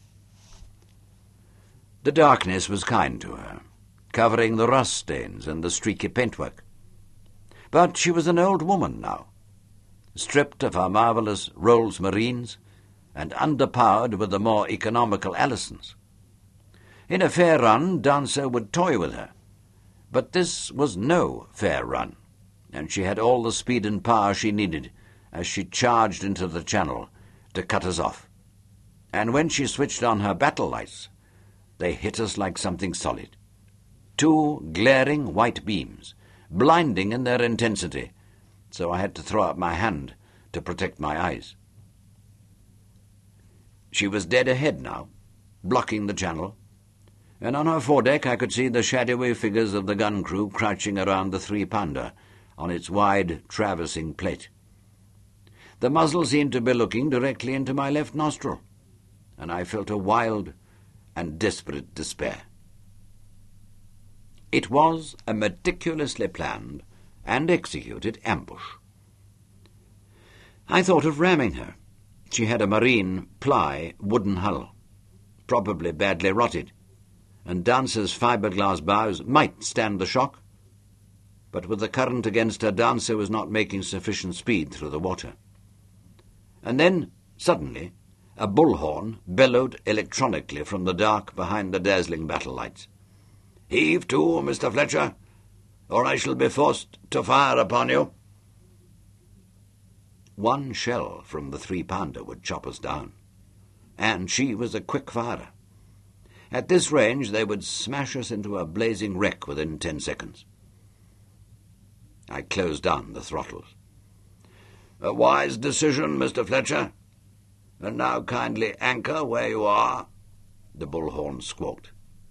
The darkness was kind to her, covering the rust stains and the streaky paintwork. But she was an old woman now, stripped of her marvellous Rolls Marines and underpowered with the more economical Allisons. In a fair run, Dancer would toy with her, but this was no fair run, and she had all the speed and power she needed as she charged into the Channel to cut us off. And when she switched on her battle lights, they hit us like something solid. Two glaring white beams, blinding in their intensity, so I had to throw up my hand to protect my eyes. She was dead ahead now, blocking the Channel, and on her foredeck I could see the shadowy figures of the gun crew crouching around the three-pounder on its wide, traversing plate. The muzzle seemed to be looking directly into my left nostril, and I felt a wild and desperate despair. It was a meticulously planned and executed ambush. I thought of ramming her. She had a marine ply wooden hull, probably badly rotted, and Dancer's fiberglass bows might stand the shock, but with the current against her, Dancer was not making sufficient speed through the water. And then, suddenly, a bullhorn bellowed electronically from the dark behind the dazzling battle lights. "Heave to, Mister Fletcher, or I shall be forced to fire upon you." One shell from the three-pounder would chop us down, and she was a quick firer. At this range they would smash us into a blazing wreck within ten seconds. I closed down the throttles. "A wise decision, Mister Fletcher. And now kindly anchor where you are," the bullhorn squawked.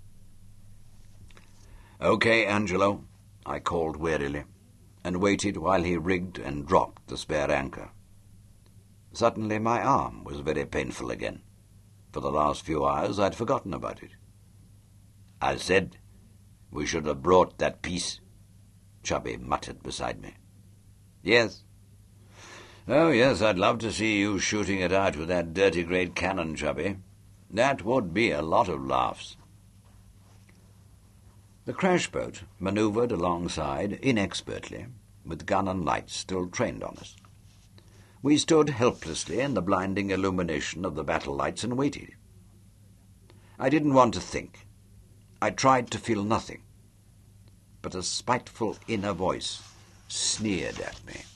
"Okay, Angelo," I called wearily, and waited while he rigged and dropped the spare anchor. Suddenly my arm was very painful again. For the last few hours I'd forgotten about it. "I said we should have brought that piece," Chubby muttered beside me. "Yes. Oh, yes, I'd love to see you shooting it out with that dirty great cannon, Chubby. That would be a lot of laughs." The crash boat manoeuvred alongside inexpertly, with gun and lights still trained on us. We stood helplessly in the blinding illumination of the battle lights and waited. I didn't want to think. I tried to feel nothing. But a spiteful inner voice sneered at me.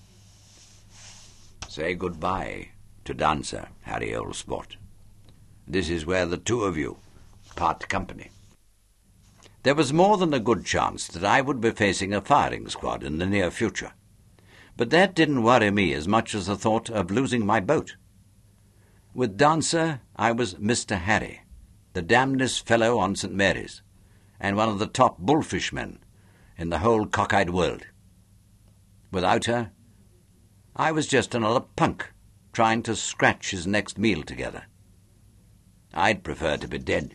"Say goodbye to Dancer, Harry, old sport. This is where the two of you part company." There was more than a good chance that I would be facing a firing squad in the near future, but that didn't worry me as much as the thought of losing my boat. With Dancer, I was Mister Harry, the damnedest fellow on Saint Mary's, and one of the top bullfish men in the whole cockeyed world. Without her, I was just another punk trying to scratch his next meal together. I'd prefer to be dead.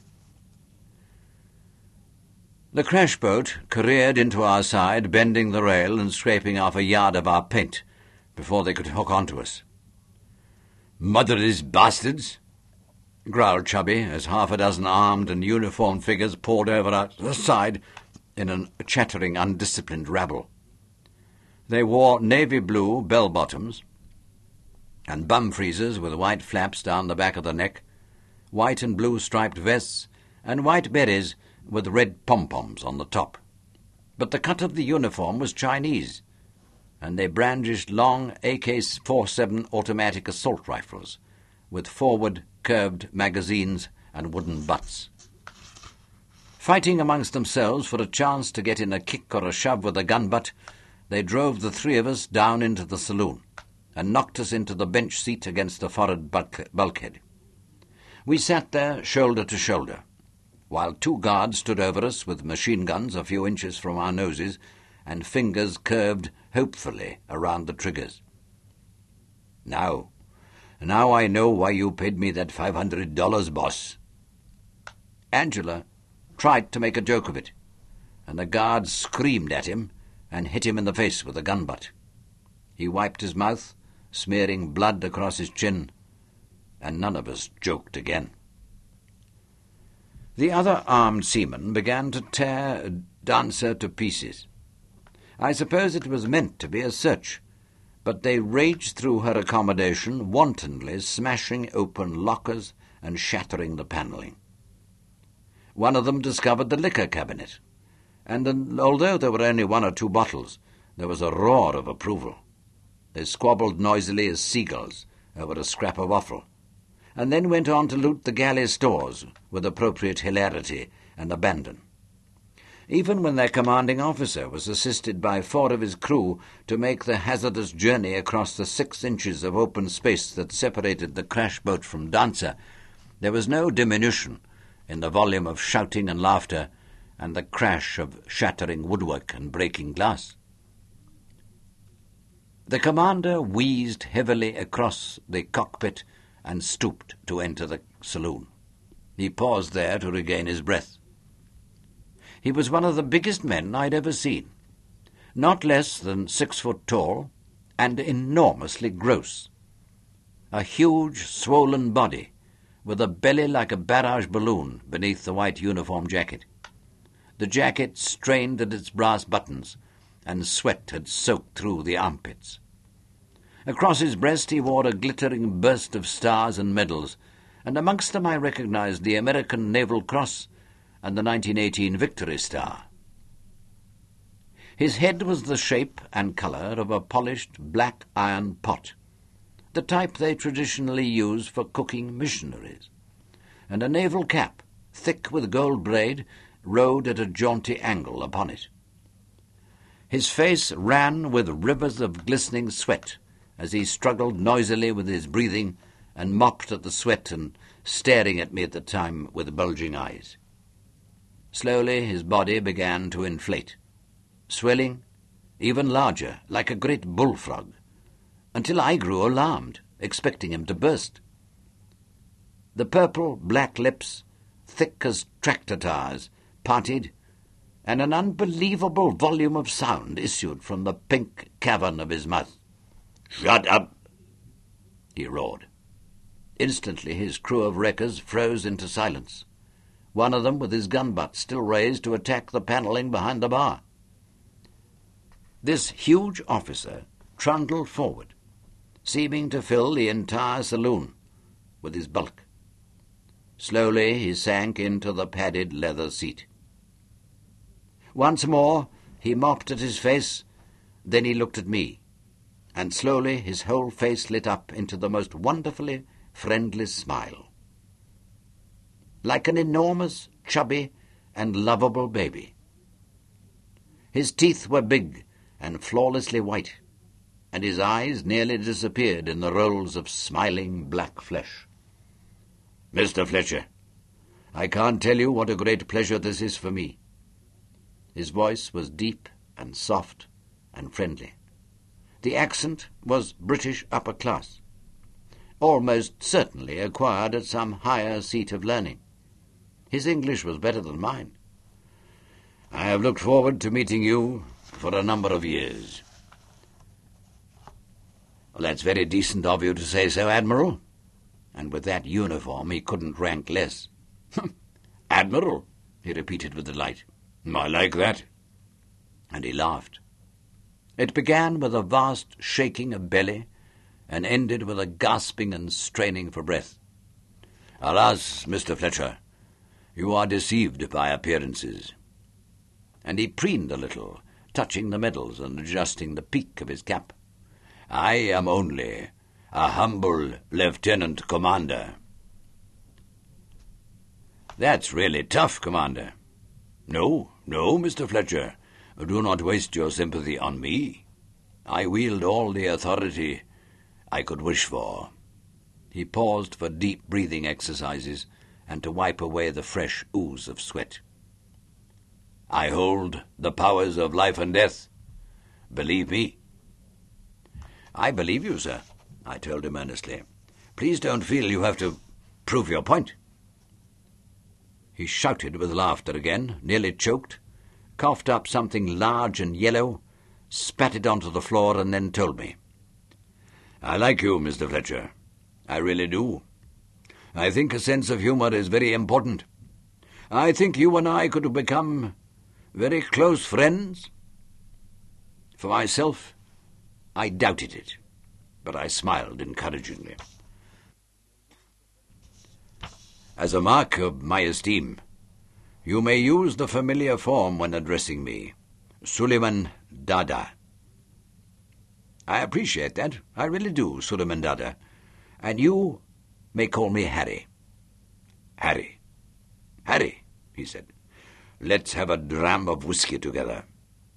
The crash boat careered into our side, bending the rail and scraping off a yard of our paint before they could hook onto us. "Mother of these bastards!" growled Chubby as half a dozen armed and uniformed figures poured over our side in a chattering, undisciplined rabble. They wore navy blue bell-bottoms and bum freezers with white flaps down the back of the neck, white and blue striped vests, and white berets with red pom-poms on the top. But the cut of the uniform was Chinese, and they brandished long A K forty-seven automatic assault rifles with forward curved magazines and wooden butts. Fighting amongst themselves for a chance to get in a kick or a shove with a gun butt, they drove the three of us down into the saloon and knocked us into the bench seat against a forward bulk- bulkhead. We sat there shoulder to shoulder, while two guards stood over us with machine guns a few inches from our noses and fingers curved hopefully around the triggers. Now, now I know why you paid me that five hundred dollars, boss." Angela tried to make a joke of it, and the guard screamed at him and hit him in the face with a gun butt. He wiped his mouth, smearing blood across his chin, and none of us joked again. The other armed seamen began to tear Dancer to pieces. I suppose it was meant to be a search, but they raged through her accommodation, wantonly smashing open lockers and shattering the panelling. One of them discovered the liquor cabinet, and then, although there were only one or two bottles, there was a roar of approval. They squabbled noisily as seagulls over a scrap of offal, and then went on to loot the galley stores with appropriate hilarity and abandon. Even when their commanding officer was assisted by four of his crew to make the hazardous journey across the six inches of open space that separated the crash boat from Dancer, there was no diminution in the volume of shouting and laughter and the crash of shattering woodwork and breaking glass. The commander wheezed heavily across the cockpit and stooped to enter the saloon. He paused there to regain his breath. He was one of the biggest men I'd ever seen, not less than six foot tall and enormously gross. A huge, swollen body, with a belly like a barrage balloon beneath the white uniform jacket. The jacket strained at its brass buttons, and sweat had soaked through the armpits. Across his breast he wore a glittering burst of stars and medals, and amongst them I recognized the American Naval Cross and the nineteen eighteen Victory Star. His head was the shape and colour of a polished black iron pot, the type they traditionally use for cooking missionaries, and a naval cap, thick with gold braid, rode at a jaunty angle upon it. His face ran with rivers of glistening sweat as he struggled noisily with his breathing and mopped at the sweat and staring at me at the time with bulging eyes. Slowly his body began to inflate, swelling even larger, like a great bullfrog, until I grew alarmed, expecting him to burst. The purple black lips, thick as tractor tires, parted, and an unbelievable volume of sound issued from the pink cavern of his mouth. "Shut up!" he roared. Instantly his crew of wreckers froze into silence, one of them with his gun butt still raised to attack the panelling behind the bar. This huge officer trundled forward, seeming to fill the entire saloon with his bulk. Slowly he sank into the padded leather seat. Once more he mopped at his face, then he looked at me, and slowly his whole face lit up into the most wonderfully friendly smile. Like an enormous, chubby, and lovable baby. His teeth were big and flawlessly white, and his eyes nearly disappeared in the rolls of smiling black flesh. "Mister Fletcher, I can't tell you what a great pleasure this is for me." His voice was deep and soft and friendly. The accent was British upper class, almost certainly acquired at some higher seat of learning. His English was better than mine. "I have looked forward to meeting you for a number of years." "Well, that's very decent of you to say so, Admiral." And with that uniform he couldn't rank less. "Admiral," he repeated with delight. "I like that." And he laughed. It began with a vast shaking of belly, and ended with a gasping and straining for breath. "Alas, Mister Fletcher, you are deceived by appearances." And he preened a little, touching the medals and adjusting the peak of his cap. "I am only a humble lieutenant commander." "That's really tough, Commander." "No, no, Mister Fletcher. Do not waste your sympathy on me. I wield all the authority I could wish for." He paused for deep breathing exercises and to wipe away the fresh ooze of sweat. "I hold the powers of life and death. Believe me." "I believe you, sir," I told him earnestly. "Please don't feel you have to prove your point." He shouted with laughter again, nearly choked, coughed up something large and yellow, spat it onto the floor, and then told me, "I like you, Mister Fletcher. I really do. I think a sense of humour is very important. I think you and I could have become very close friends." For myself, I doubted it, but I smiled encouragingly. "As a mark of my esteem, you may use the familiar form when addressing me, Suleiman Dada." "I appreciate that. I really do, Suleiman Dada. And you may call me Harry." "Harry. Harry," he said. "Let's have a dram of whisky together."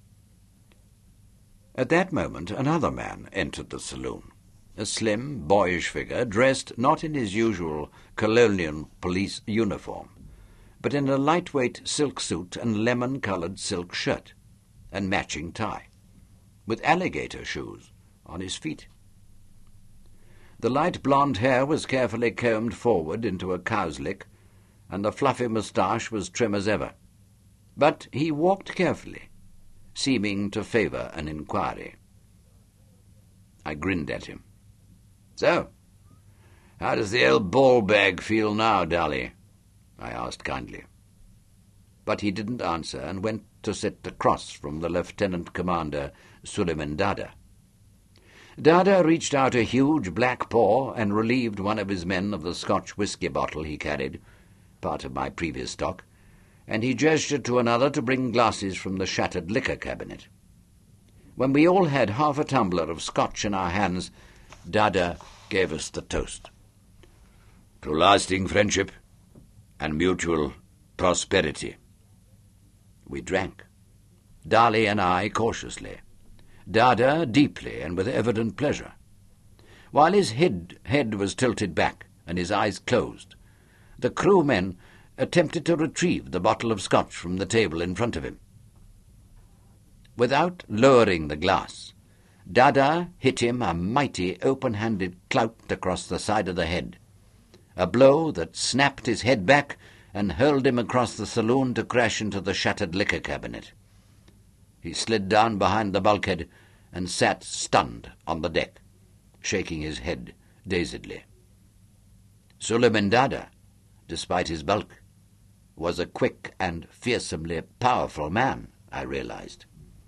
At that moment another man entered the saloon, a slim, boyish figure, dressed not in his usual colonial police uniform, but in a lightweight silk suit and lemon-coloured silk shirt and matching tie, with alligator shoes on his feet. The light blonde hair was carefully combed forward into a cowslick, and the fluffy moustache was trim as ever. But he walked carefully, seeming to favour an inquiry. I grinned at him. "So, how does the old ball bag feel now, Dali?" I asked kindly. But he didn't answer and went to sit across from the Lieutenant Commander, Suleiman Dada. Dada reached out a huge black paw and relieved one of his men of the Scotch whisky bottle he carried, part of my previous stock, and he gestured to another to bring glasses from the shattered liquor cabinet. When we all had half a tumbler of Scotch in our hands, Dada gave us the toast. "To lasting friendship and mutual prosperity." We drank, Dali and I cautiously, Dada deeply and with evident pleasure. While his head, head was tilted back and his eyes closed, the crewmen attempted to retrieve the bottle of Scotch from the table in front of him. Without lowering the glass, Dada hit him a mighty open-handed clout across the side of the head, a blow that snapped his head back and hurled him across the saloon to crash into the shattered liquor cabinet. He slid down behind the bulkhead and sat stunned on the deck, shaking his head dazedly. Suleiman Dada, despite his bulk, was a quick and fearsomely powerful man, I realized.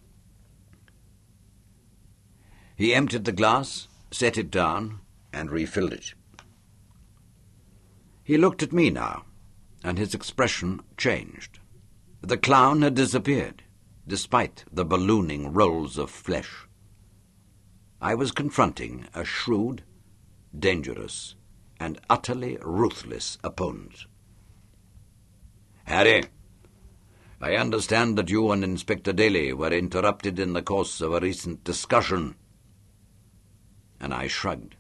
He emptied the glass, set it down, and refilled it. He looked at me now, and his expression changed. The clown had disappeared, despite the ballooning rolls of flesh. I was confronting a shrewd, dangerous, and utterly ruthless opponent. "Harry, I understand that you and Inspector Daly were interrupted in the course of a recent discussion." And I shrugged.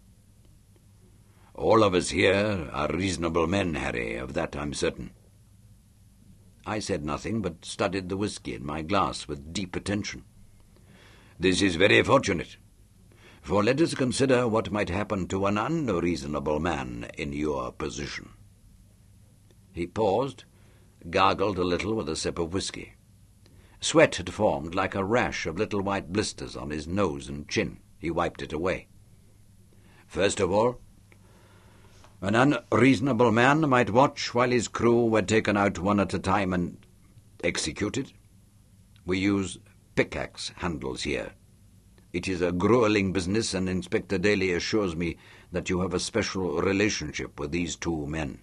"All of us here are reasonable men, Harry, of that I'm certain." I said nothing, but studied the whisky in my glass with deep attention. "This is very fortunate. For let us consider what might happen to an unreasonable man in your position." He paused, gargled a little with a sip of whisky. Sweat had formed like a rash of little white blisters on his nose and chin. He wiped it away. "First of all, an unreasonable man might watch while his crew were taken out one at a time and executed. We use pickaxe handles here. It is a grueling business, and Inspector Daly assures me that you have a special relationship with these two men."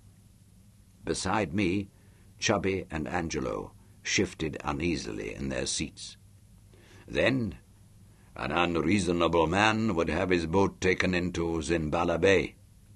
Beside me, Chubby and Angelo shifted uneasily in their seats. "Then an unreasonable man would have his boat taken into Zinbala Bay.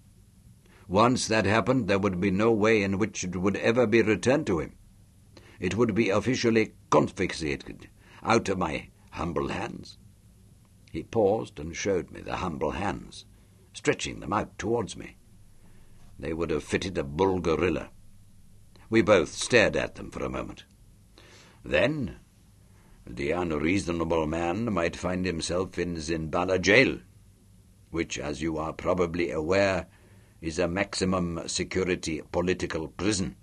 Once that happened, there would be no way in which it would ever be returned to him. It would be officially confiscated out of my humble hands." He paused and showed me the humble hands, stretching them out towards me. They would have fitted a bull gorilla. We both stared at them for a moment. "Then the unreasonable man might find himself in Zinbala jail, which, as you are probably aware, is a maximum security political prison."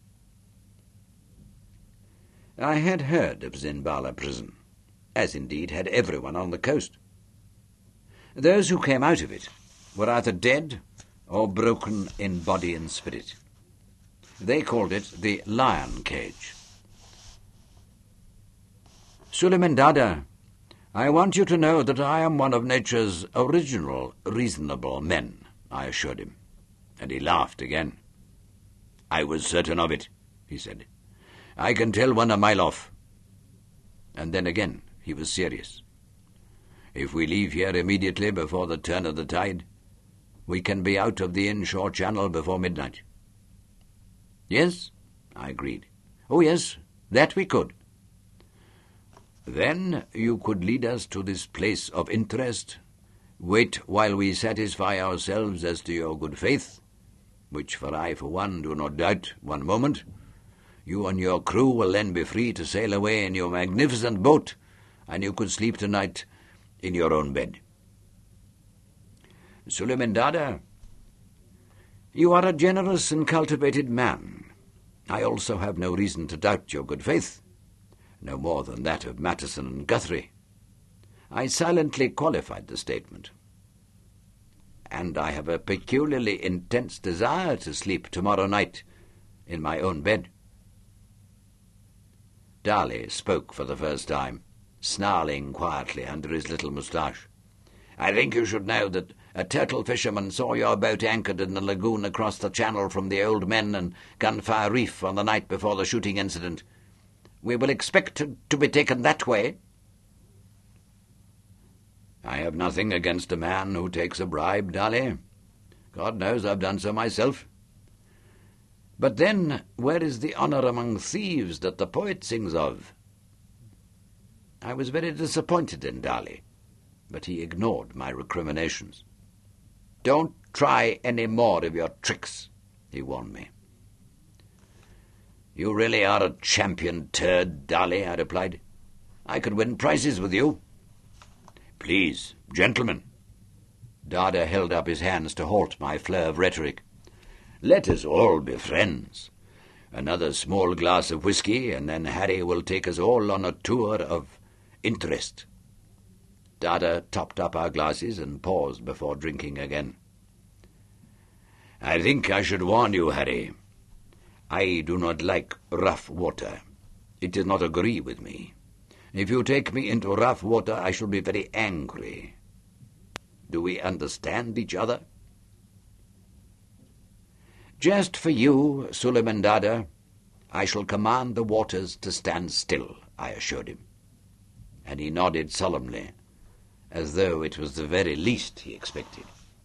I had heard of Zinbala prison, as indeed had everyone on the coast. Those who came out of it were either dead or broken in body and spirit. They called it the lion cage. "Suleiman Dada, I want you to know that I am one of nature's original reasonable men," I assured him, and he laughed again. "I was certain of it," he said. "I can tell one a mile off." And then again he was serious. "If we leave here immediately before the turn of the tide, we can be out of the inshore channel before midnight." "Yes," I agreed. "Oh, yes, that we could." "Then you could lead us to this place of interest, wait while we satisfy ourselves as to your good faith, which for I, for one, do not doubt one moment. You and your crew will then be free to sail away in your magnificent boat, and you could sleep tonight in your own bed." "Suleiman Dada, you are a generous and cultivated man. I also have no reason to doubt your good faith, no more than that of Matteson and Guthrie." I silently qualified the statement. "And I have a peculiarly intense desire to sleep tomorrow night in my own bed." Daly spoke for the first time, snarling quietly under his little moustache. "I think you should know that a turtle fisherman saw your boat anchored in the lagoon across the channel from the Old Men and Gunfire Reef on the night before the shooting incident. We will expect to, to be taken that way." "I have nothing against a man who takes a bribe, Daly. God knows I've done so myself. But then, where is the honour among thieves that the poet sings of?" I was very disappointed in Daly, but he ignored my recriminations. "Don't try any more of your tricks," he warned me. "You really are a champion turd, Daly," I replied. "I could win prizes with you." "Please, gentlemen." Dada held up his hands to halt my flow of rhetoric. "Let us all be friends. Another small glass of whisky, and then Harry will take us all on a tour of interest." Dada topped up our glasses and paused before drinking again. "I think I should warn you, Harry. I do not like rough water. It does not agree with me. If you take me into rough water, I shall be very angry. Do we understand each other? Just for you, Suleiman Dada, I shall command the waters to stand still, I assured him. And he nodded solemnly, as though it was the very least he expected.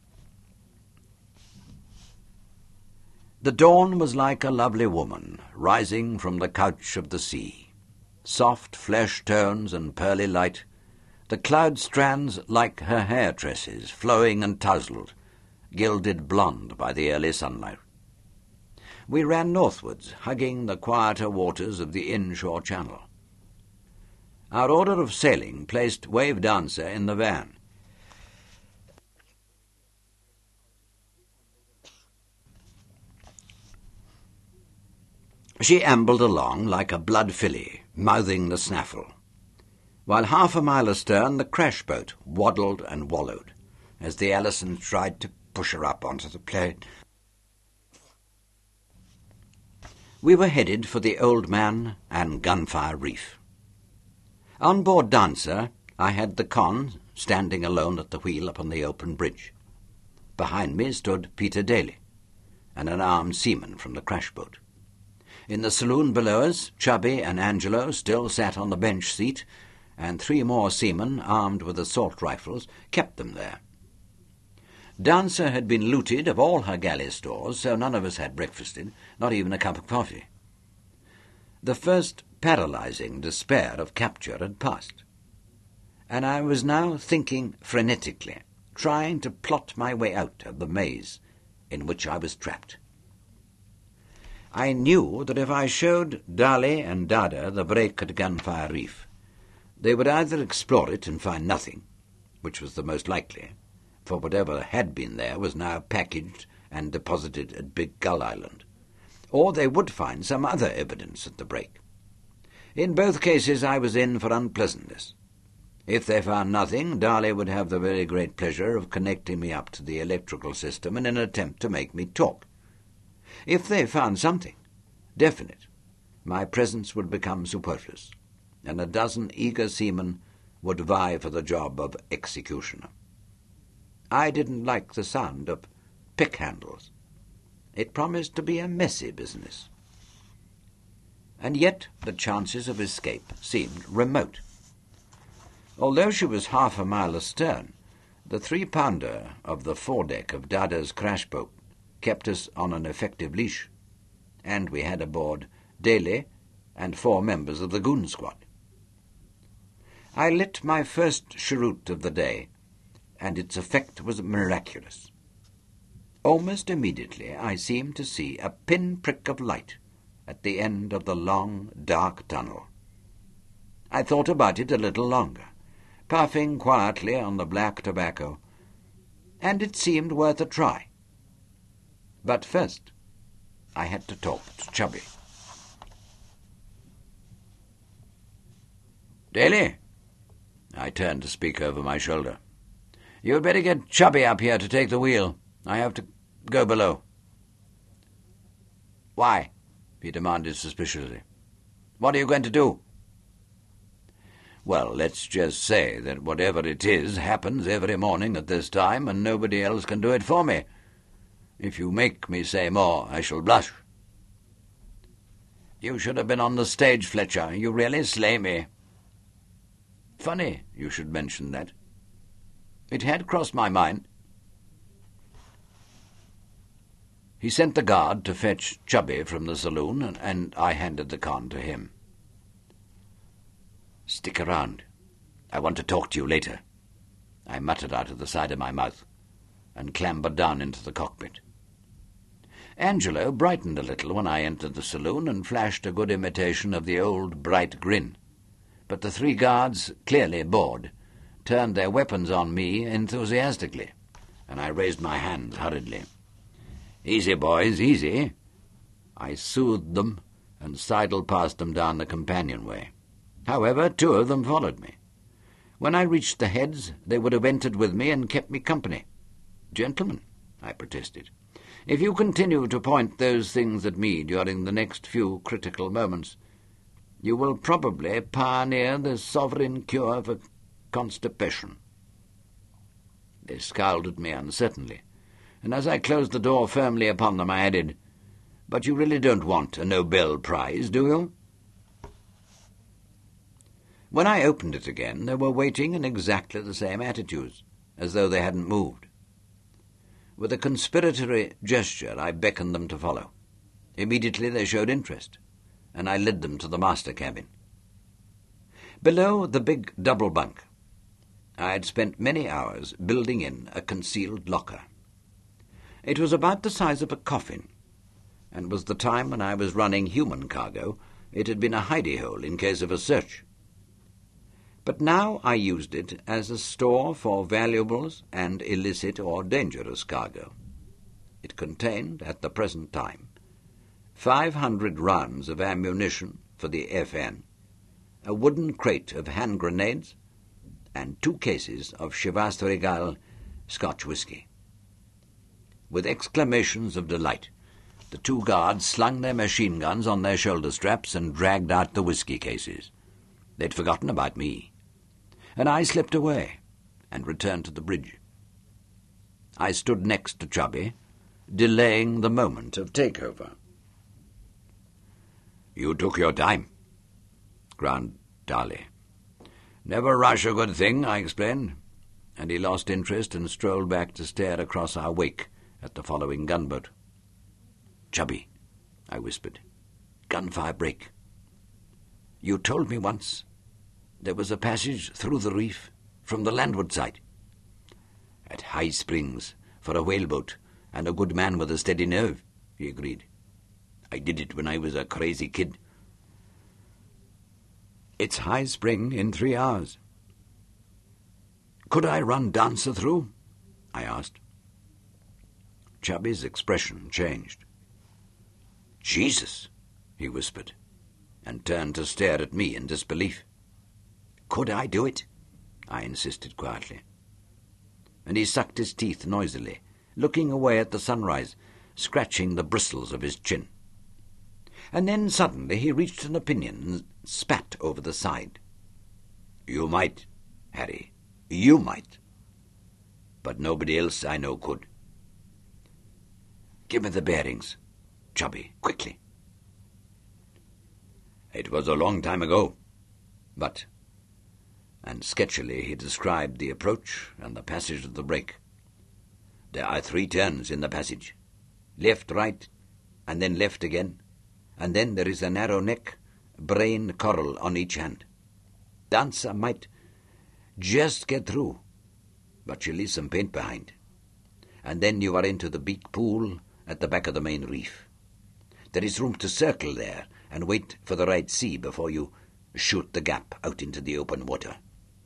The dawn was like a lovely woman rising from the couch of the sea. Soft flesh tones and pearly light, the cloud strands like her hair tresses, flowing and tousled, gilded blonde by the early sunlight. We ran northwards, hugging the quieter waters of the inshore channel. Our order of sailing placed Wave Dancer in the van. She ambled along like a blood filly, mouthing the snaffle, while half a mile astern the crash boat waddled and wallowed, as the Allison tried to push her up onto the plate. We were headed for the Old Man and Gunfire Reef. On board Dancer, I had the con standing alone at the wheel upon the open bridge. Behind me stood Peter Daly, and an armed seaman from the crash boat. In the saloon below us, Chubby and Angelo still sat on the bench seat, and three more seamen, armed with assault rifles, kept them there. Dancer had been looted of all her galley stores, so none of us had breakfasted, not even a cup of coffee. The first paralyzing despair of capture had passed, and I was now thinking frenetically, trying to plot my way out of the maze in which I was trapped. I knew that if I showed Dali and Dada the break at Gunfire Reef, they would either explore it and find nothing, which was the most likely, for whatever had been there was now packaged and deposited at Big Gull Island, or they would find some other evidence at the break. In both cases I was in for unpleasantness. If they found nothing, Dali would have the very great pleasure of connecting me up to the electrical system in an attempt to make me talk. If they found something definite, my presence would become superfluous, and a dozen eager seamen would vie for the job of executioner. I didn't like the sound of pick handles. It promised to be a messy business. And yet the chances of escape seemed remote. Although she was half a mile astern, the three-pounder of the foredeck of Dada's crash boat kept us on an effective leash, and we had aboard Daly and four members of the goon squad. I lit my first cheroot of the day, and its effect was miraculous. Almost immediately I seemed to see a pin-prick of light at the end of the long, dark tunnel. I thought about it a little longer, puffing quietly on the black tobacco, and it seemed worth a try. But first, I had to talk to Chubby. "Daly," I turned to speak over my shoulder, "you'd better get Chubby up here to take the wheel. I have to go below." "Why?" he demanded suspiciously. "What are you going to do?" "Well, let's just say that whatever it is happens every morning at this time, and nobody else can do it for me. If you make me say more, I shall blush." "You should have been on the stage, Fletcher. You really slay me." "Funny you should mention that. It had crossed my mind." He sent the guard to fetch Chubby from the saloon, and, and I handed the con to him. "Stick around. I want to talk to you later," I muttered out of the side of my mouth, and clambered down into the cockpit. Angelo brightened a little when I entered the saloon and flashed a good imitation of the old bright grin, but the three guards, clearly bored, turned their weapons on me enthusiastically, and I raised my hands hurriedly. "Easy, boys, easy." I soothed them and sidled past them down the companionway. However, two of them followed me. When I reached the heads, they would have entered with me and kept me company. "Gentlemen," I protested, If you continue to point those things at me during the next few critical moments, you will probably pioneer the sovereign cure for constipation." They scowled at me uncertainly, and as I closed the door firmly upon them, I added, "But you really don't want a Nobel Prize, do you?" When I opened it again, they were waiting in exactly the same attitudes, as though they hadn't moved. With a conspiratory gesture, I beckoned them to follow. Immediately they showed interest, and I led them to the master cabin. Below the big double bunk, I had spent many hours building in a concealed locker. It was about the size of a coffin, and was the time when I was running human cargo. It had been a hidey-hole in case of a search. But now I used it as a store for valuables and illicit or dangerous cargo. It contained, at the present time, five hundred rounds of ammunition for the F N, a wooden crate of hand grenades, and two cases of Chivas Regal Scotch whisky. With exclamations of delight, the two guards slung their machine guns on their shoulder straps and dragged out the whisky cases. They'd forgotten about me, and I slipped away and returned to the bridge. I stood next to Chubby, delaying the moment of takeover. "You took your time," ground Darley. "Never rush a good thing," I explained, and he lost interest and strolled back to stare across our wake at the following gunboat. "Chubby," I whispered, "gunfire break. You told me once there was a passage through the reef from the landward side." "At High Springs, for a whaleboat and a good man with a steady nerve," he agreed. "I did it when I was a crazy kid." "It's High Spring in three hours. Could I run Dancer through?" I asked. Chubby's expression changed. "Jesus," he whispered, and turned to stare at me in disbelief. "Could I do it?" I insisted quietly. And he sucked his teeth noisily, looking away at the sunrise, scratching the bristles of his chin. And then suddenly he reached an opinion and spat over the side. "You might, Harry, you might. But nobody else I know could. Give me the bearings, Chubby, quickly." "It was a long time ago, but..." And sketchily he described the approach and the passage of the break. "There are three turns in the passage. Left, right, and then left again. And then there is a narrow neck, brain coral on each hand. Dancer might just get through, but she'll leave some paint behind. And then you are into the big pool at the back of the main reef. There is room to circle there and wait for the right sea before you shoot the gap out into the open water."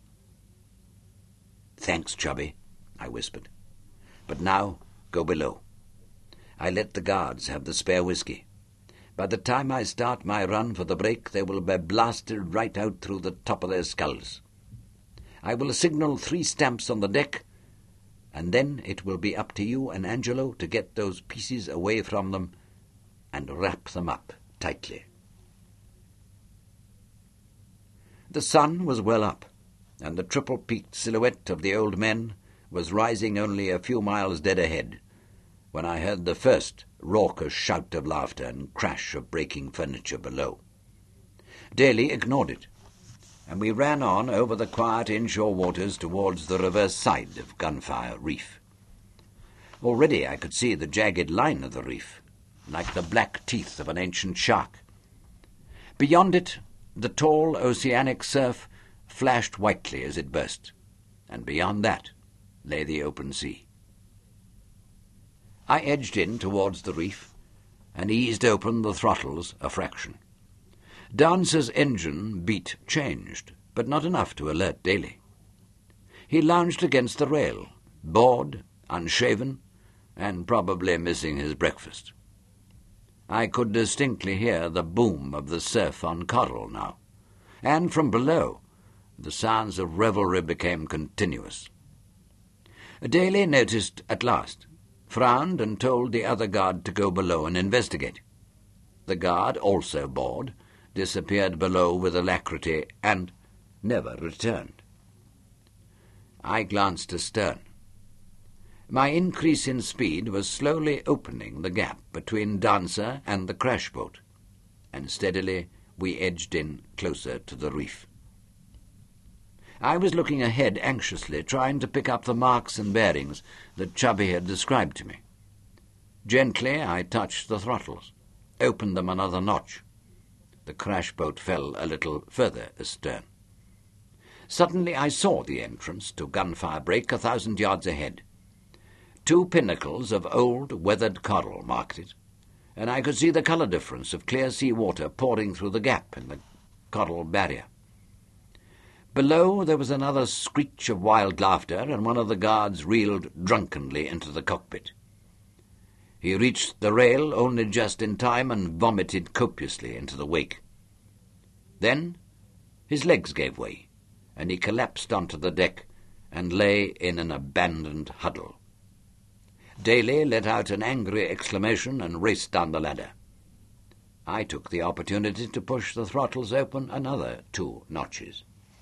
"Thanks, Chubby," I whispered. "But now go below. I let the guards have the spare whiskey. By the time I start my run for the break, they will be blasted right out through the top of their skulls. I will signal three stamps on the deck, and then it will be up to you and Angelo to get those pieces away from them and wrap them up tightly." The sun was well up, and the triple-peaked silhouette of the old men was rising only a few miles dead ahead, when I heard the first raucous shout of laughter and crash of breaking furniture below. Daly ignored it, and we ran on over the quiet inshore waters towards the reverse side of Gunfire Reef. Already I could see the jagged line of the reef, like the black teeth of an ancient shark. Beyond it, the tall oceanic surf flashed whitely as it burst, and beyond that lay the open sea. I edged in towards the reef and eased open the throttles a fraction. Dancer's engine beat changed, but not enough to alert Daly. He lounged against the rail, bored, unshaven, and probably missing his breakfast. I could distinctly hear the boom of the surf on coral now, and from below the sounds of revelry became continuous. Daly noticed at last frowned and told the other guard to go below and investigate. The guard, also bored, disappeared below with alacrity and never returned. I glanced astern. My increase in speed was slowly opening the gap between Dancer and the crash boat, and steadily we edged in closer to the reef. I was looking ahead anxiously, trying to pick up the marks and bearings that Chubby had described to me. Gently I touched the throttles, opened them another notch. The crash boat fell a little further astern. Suddenly I saw the entrance to Gunfire Break a thousand yards ahead. Two pinnacles of old, weathered coral marked it, and I could see the colour difference of clear sea water pouring through the gap in the coral barrier. Below there was another screech of wild laughter, and one of the guards reeled drunkenly into the cockpit. He reached the rail only just in time and vomited copiously into the wake. Then his legs gave way, and he collapsed onto the deck and lay in an abandoned huddle. Daly let out an angry exclamation and raced down the ladder. I took the opportunity to push the throttles open another two notches.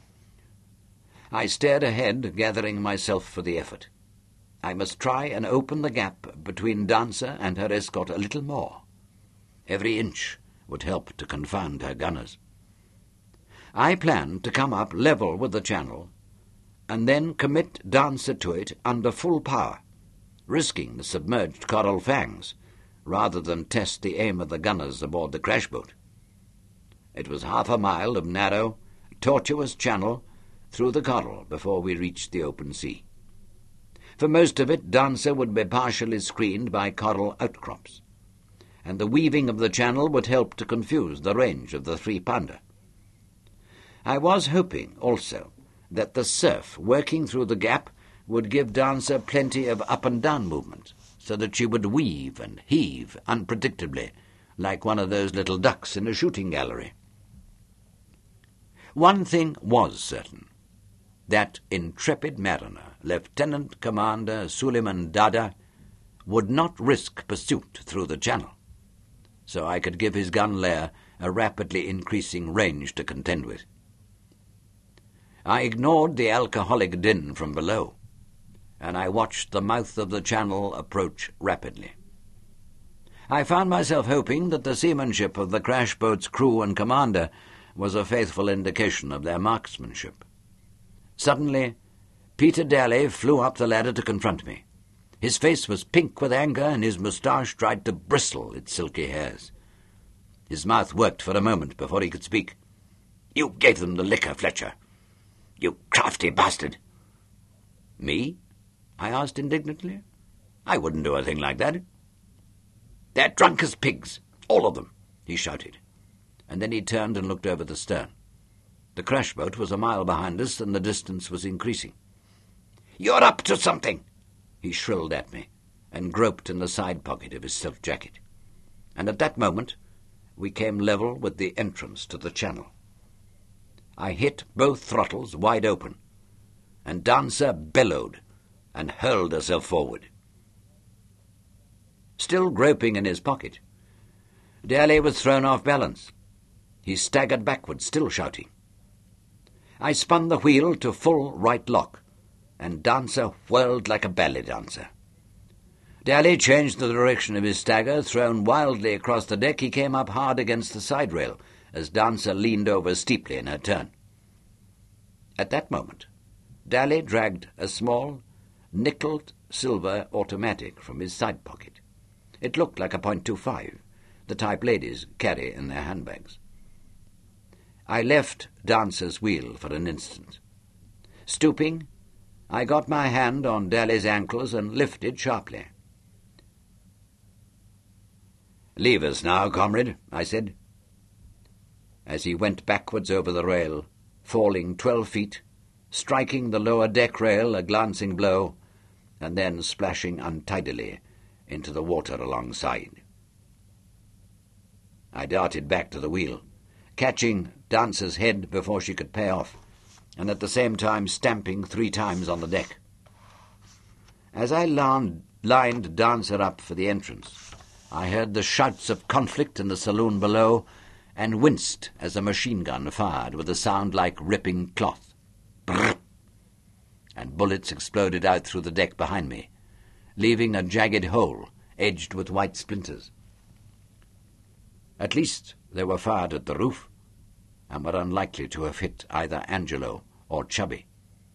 I stared ahead, gathering myself for the effort. I must try and open the gap between Dancer and her escort a little more. Every inch would help to confound her gunners. I planned to come up level with the channel and then commit Dancer to it under full power, risking the submerged coral fangs, rather than test the aim of the gunners aboard the crash boat. It was half a mile of narrow, tortuous channel through the coral before we reached the open sea. For most of it, Dancer would be partially screened by coral outcrops, and the weaving of the channel would help to confuse the range of the three-pounder. I was hoping, also, that the surf working through the gap would give Dancer plenty of up-and-down movement, so that she would weave and heave unpredictably, like one of those little ducks in a shooting gallery. One thing was certain. That intrepid mariner, Lieutenant Commander Suleiman Dada, would not risk pursuit through the channel, so I could give his gun layer a rapidly increasing range to contend with. I ignored the alcoholic din from below, and I watched the mouth of the channel approach rapidly. I found myself hoping that the seamanship of the crash boat's crew and commander was a faithful indication of their marksmanship. Suddenly, Peter Daly flew up the ladder to confront me. His face was pink with anger, and his moustache tried to bristle its silky hairs. His mouth worked for a moment before he could speak. "You gave them the liquor, Fletcher. You crafty bastard." "Me?" I asked indignantly. "I wouldn't do a thing like that." "They're drunk as pigs, all of them," he shouted, and then he turned and looked over the stern. The crash boat was a mile behind us, and the distance was increasing. "You're up to something!" he shrilled at me, and groped in the side pocket of his silk jacket. And at that moment we came level with the entrance to the channel. I hit both throttles wide open, and Dancer bellowed and hurled herself forward. Still groping in his pocket, Daly was thrown off balance. He staggered backward, still shouting. I spun the wheel to full right lock, and Dancer whirled like a ballet dancer. Daly changed the direction of his stagger. Thrown wildly across the deck, he came up hard against the side rail as Dancer leaned over steeply in her turn. At that moment, Daly dragged a small, nickeled silver automatic from his side pocket. It looked like a point two five, the type ladies carry in their handbags. I left Dancer's wheel for an instant. Stooping, I got my hand on Daly's ankles and lifted sharply. "Leave us now, comrade," I said, as he went backwards over the rail, falling twelve feet, striking the lower deck rail a glancing blow, and then splashing untidily into the water alongside. I darted back to the wheel, catching Dancer's head before she could pay off, and at the same time stamping three times on the deck. As I lined Dancer up for the entrance. I heard the shouts of conflict in the saloon below and winced as a machine gun fired with a sound like ripping cloth. Brrr! And bullets exploded out through the deck behind me, leaving a jagged hole edged with white splinters. At least they were fired at the roof, and were unlikely to have hit either Angelo or Chubby.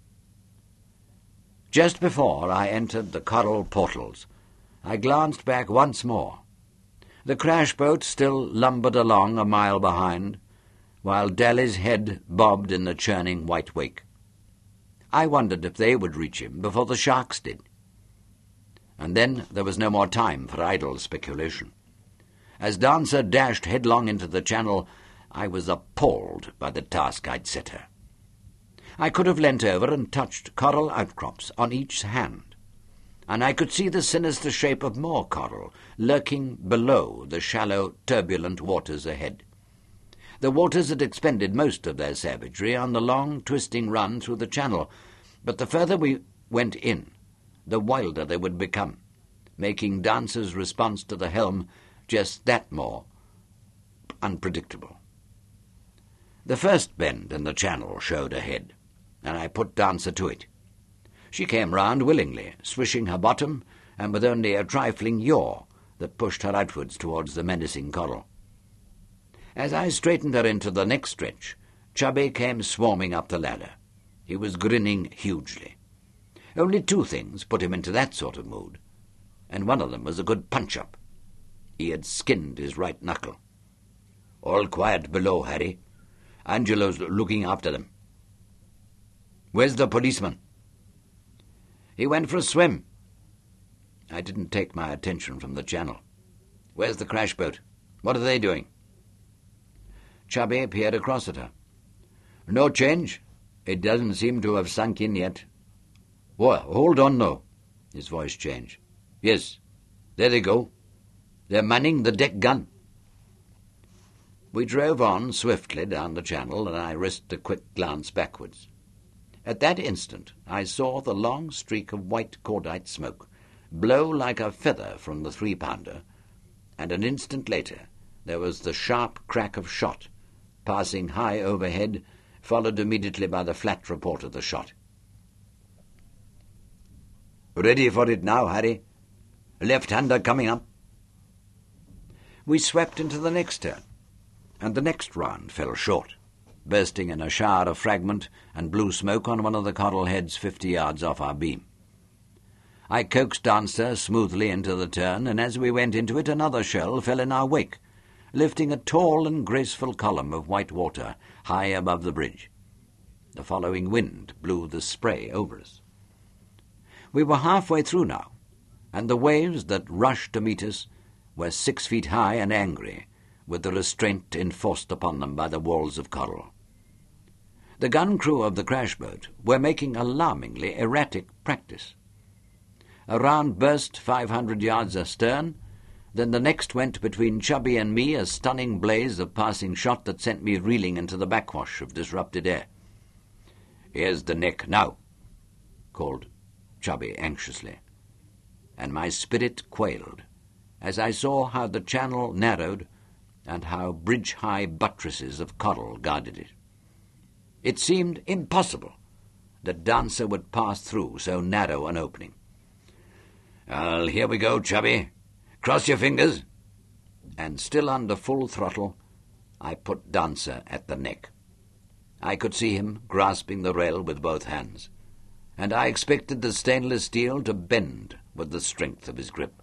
Just before I entered the coral portals, I glanced back once more. The crash boat still lumbered along a mile behind, while Daly's head bobbed in the churning white wake. I wondered if they would reach him before the sharks did. And then there was no more time for idle speculation. As Dancer dashed headlong into the channel, I was appalled by the task I'd set her. I could have leant over and touched coral outcrops on each hand, and I could see the sinister shape of more coral lurking below the shallow, turbulent waters ahead. The waters had expended most of their savagery on the long, twisting run through the channel, but the further we went in, the wilder they would become, making Dancer's response to the helm just that more unpredictable. The first bend in the channel showed ahead, and I put Dancer to it. She came round willingly, swishing her bottom, and with only a trifling yaw that pushed her outwards towards the menacing coral. As I straightened her into the next stretch, Chubby came swarming up the ladder. He was grinning hugely. Only two things put him into that sort of mood, and one of them was a good punch-up. He had skinned his right knuckle. "All quiet below, Harry. Angelo's looking after them." "Where's the policeman?" "He went for a swim." I didn't take my attention from the channel. "Where's the crash boat? What are they doing?" Chubby peered across at her. "No change. It doesn't seem to have sunk in yet." "Whoa, hold on now." His voice changed. "Yes, there they go. They're manning the deck gun." We drove on swiftly down the channel, and I risked a quick glance backwards. At that instant I saw the long streak of white cordite smoke blow like a feather from the three-pounder, and an instant later there was the sharp crack of shot, passing high overhead, followed immediately by the flat report of the shot. "Ready for it now, Harry? Left-hander coming up." We swept into the next turn, and the next round fell short, bursting in a shower of fragment and blue smoke on one of the coral heads fifty yards off our beam. I coaxed Dancer smoothly into the turn, and as we went into it another shell fell in our wake, lifting a tall and graceful column of white water high above the bridge. The following wind blew the spray over us. We were halfway through now, and the waves that rushed to meet us were six feet high and angry, with the restraint enforced upon them by the walls of coral. The gun crew of the crash boat were making alarmingly erratic practice. A round burst five hundred yards astern, then the next went between Chubby and me, a stunning blaze of passing shot that sent me reeling into the backwash of disrupted air. "Here's the neck now," called Chubby anxiously, and my spirit quailed as I saw how the channel narrowed and how bridge-high buttresses of coral guarded it. It seemed impossible that Dancer would pass through so narrow an opening. "Well, here we go, Chubby. Cross your fingers." And still under full throttle, I put Dancer at the neck. I could see him grasping the rail with both hands, and I expected the stainless steel to bend with the strength of his grip.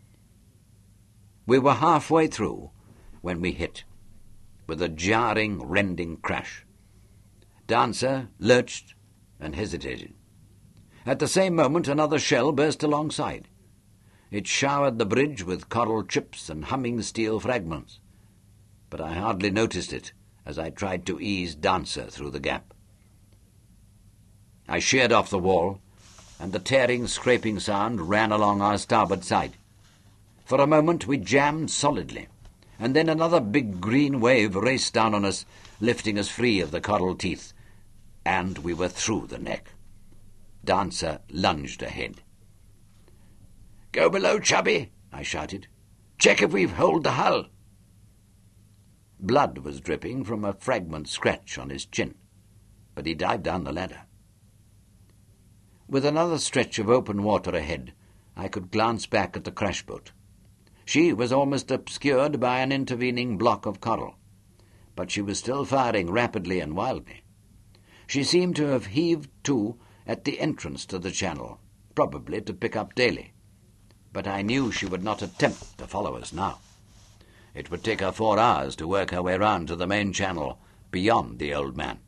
We were halfway through when we hit, with a jarring, rending crash. Dancer lurched and hesitated. At the same moment another shell burst alongside. It showered the bridge with coral chips and humming steel fragments, but I hardly noticed it as I tried to ease Dancer through the gap. I sheared off the wall, and the tearing, scraping sound ran along our starboard side. For a moment we jammed solidly, and then another big green wave raced down on us, lifting us free of the coral teeth, and we were through the neck. Dancer lunged ahead. "Go below, Chubby," I shouted. "Check if we've holed the hull." Blood was dripping from a fragment scratch on his chin, but he dived down the ladder. With another stretch of open water ahead, I could glance back at the crash boat. She was almost obscured by an intervening block of coral, but she was still firing rapidly and wildly. She seemed to have heaved to at the entrance to the channel, probably to pick up Daly, but I knew she would not attempt to follow us now. It would take her four hours to work her way round to the main channel beyond the Old Man.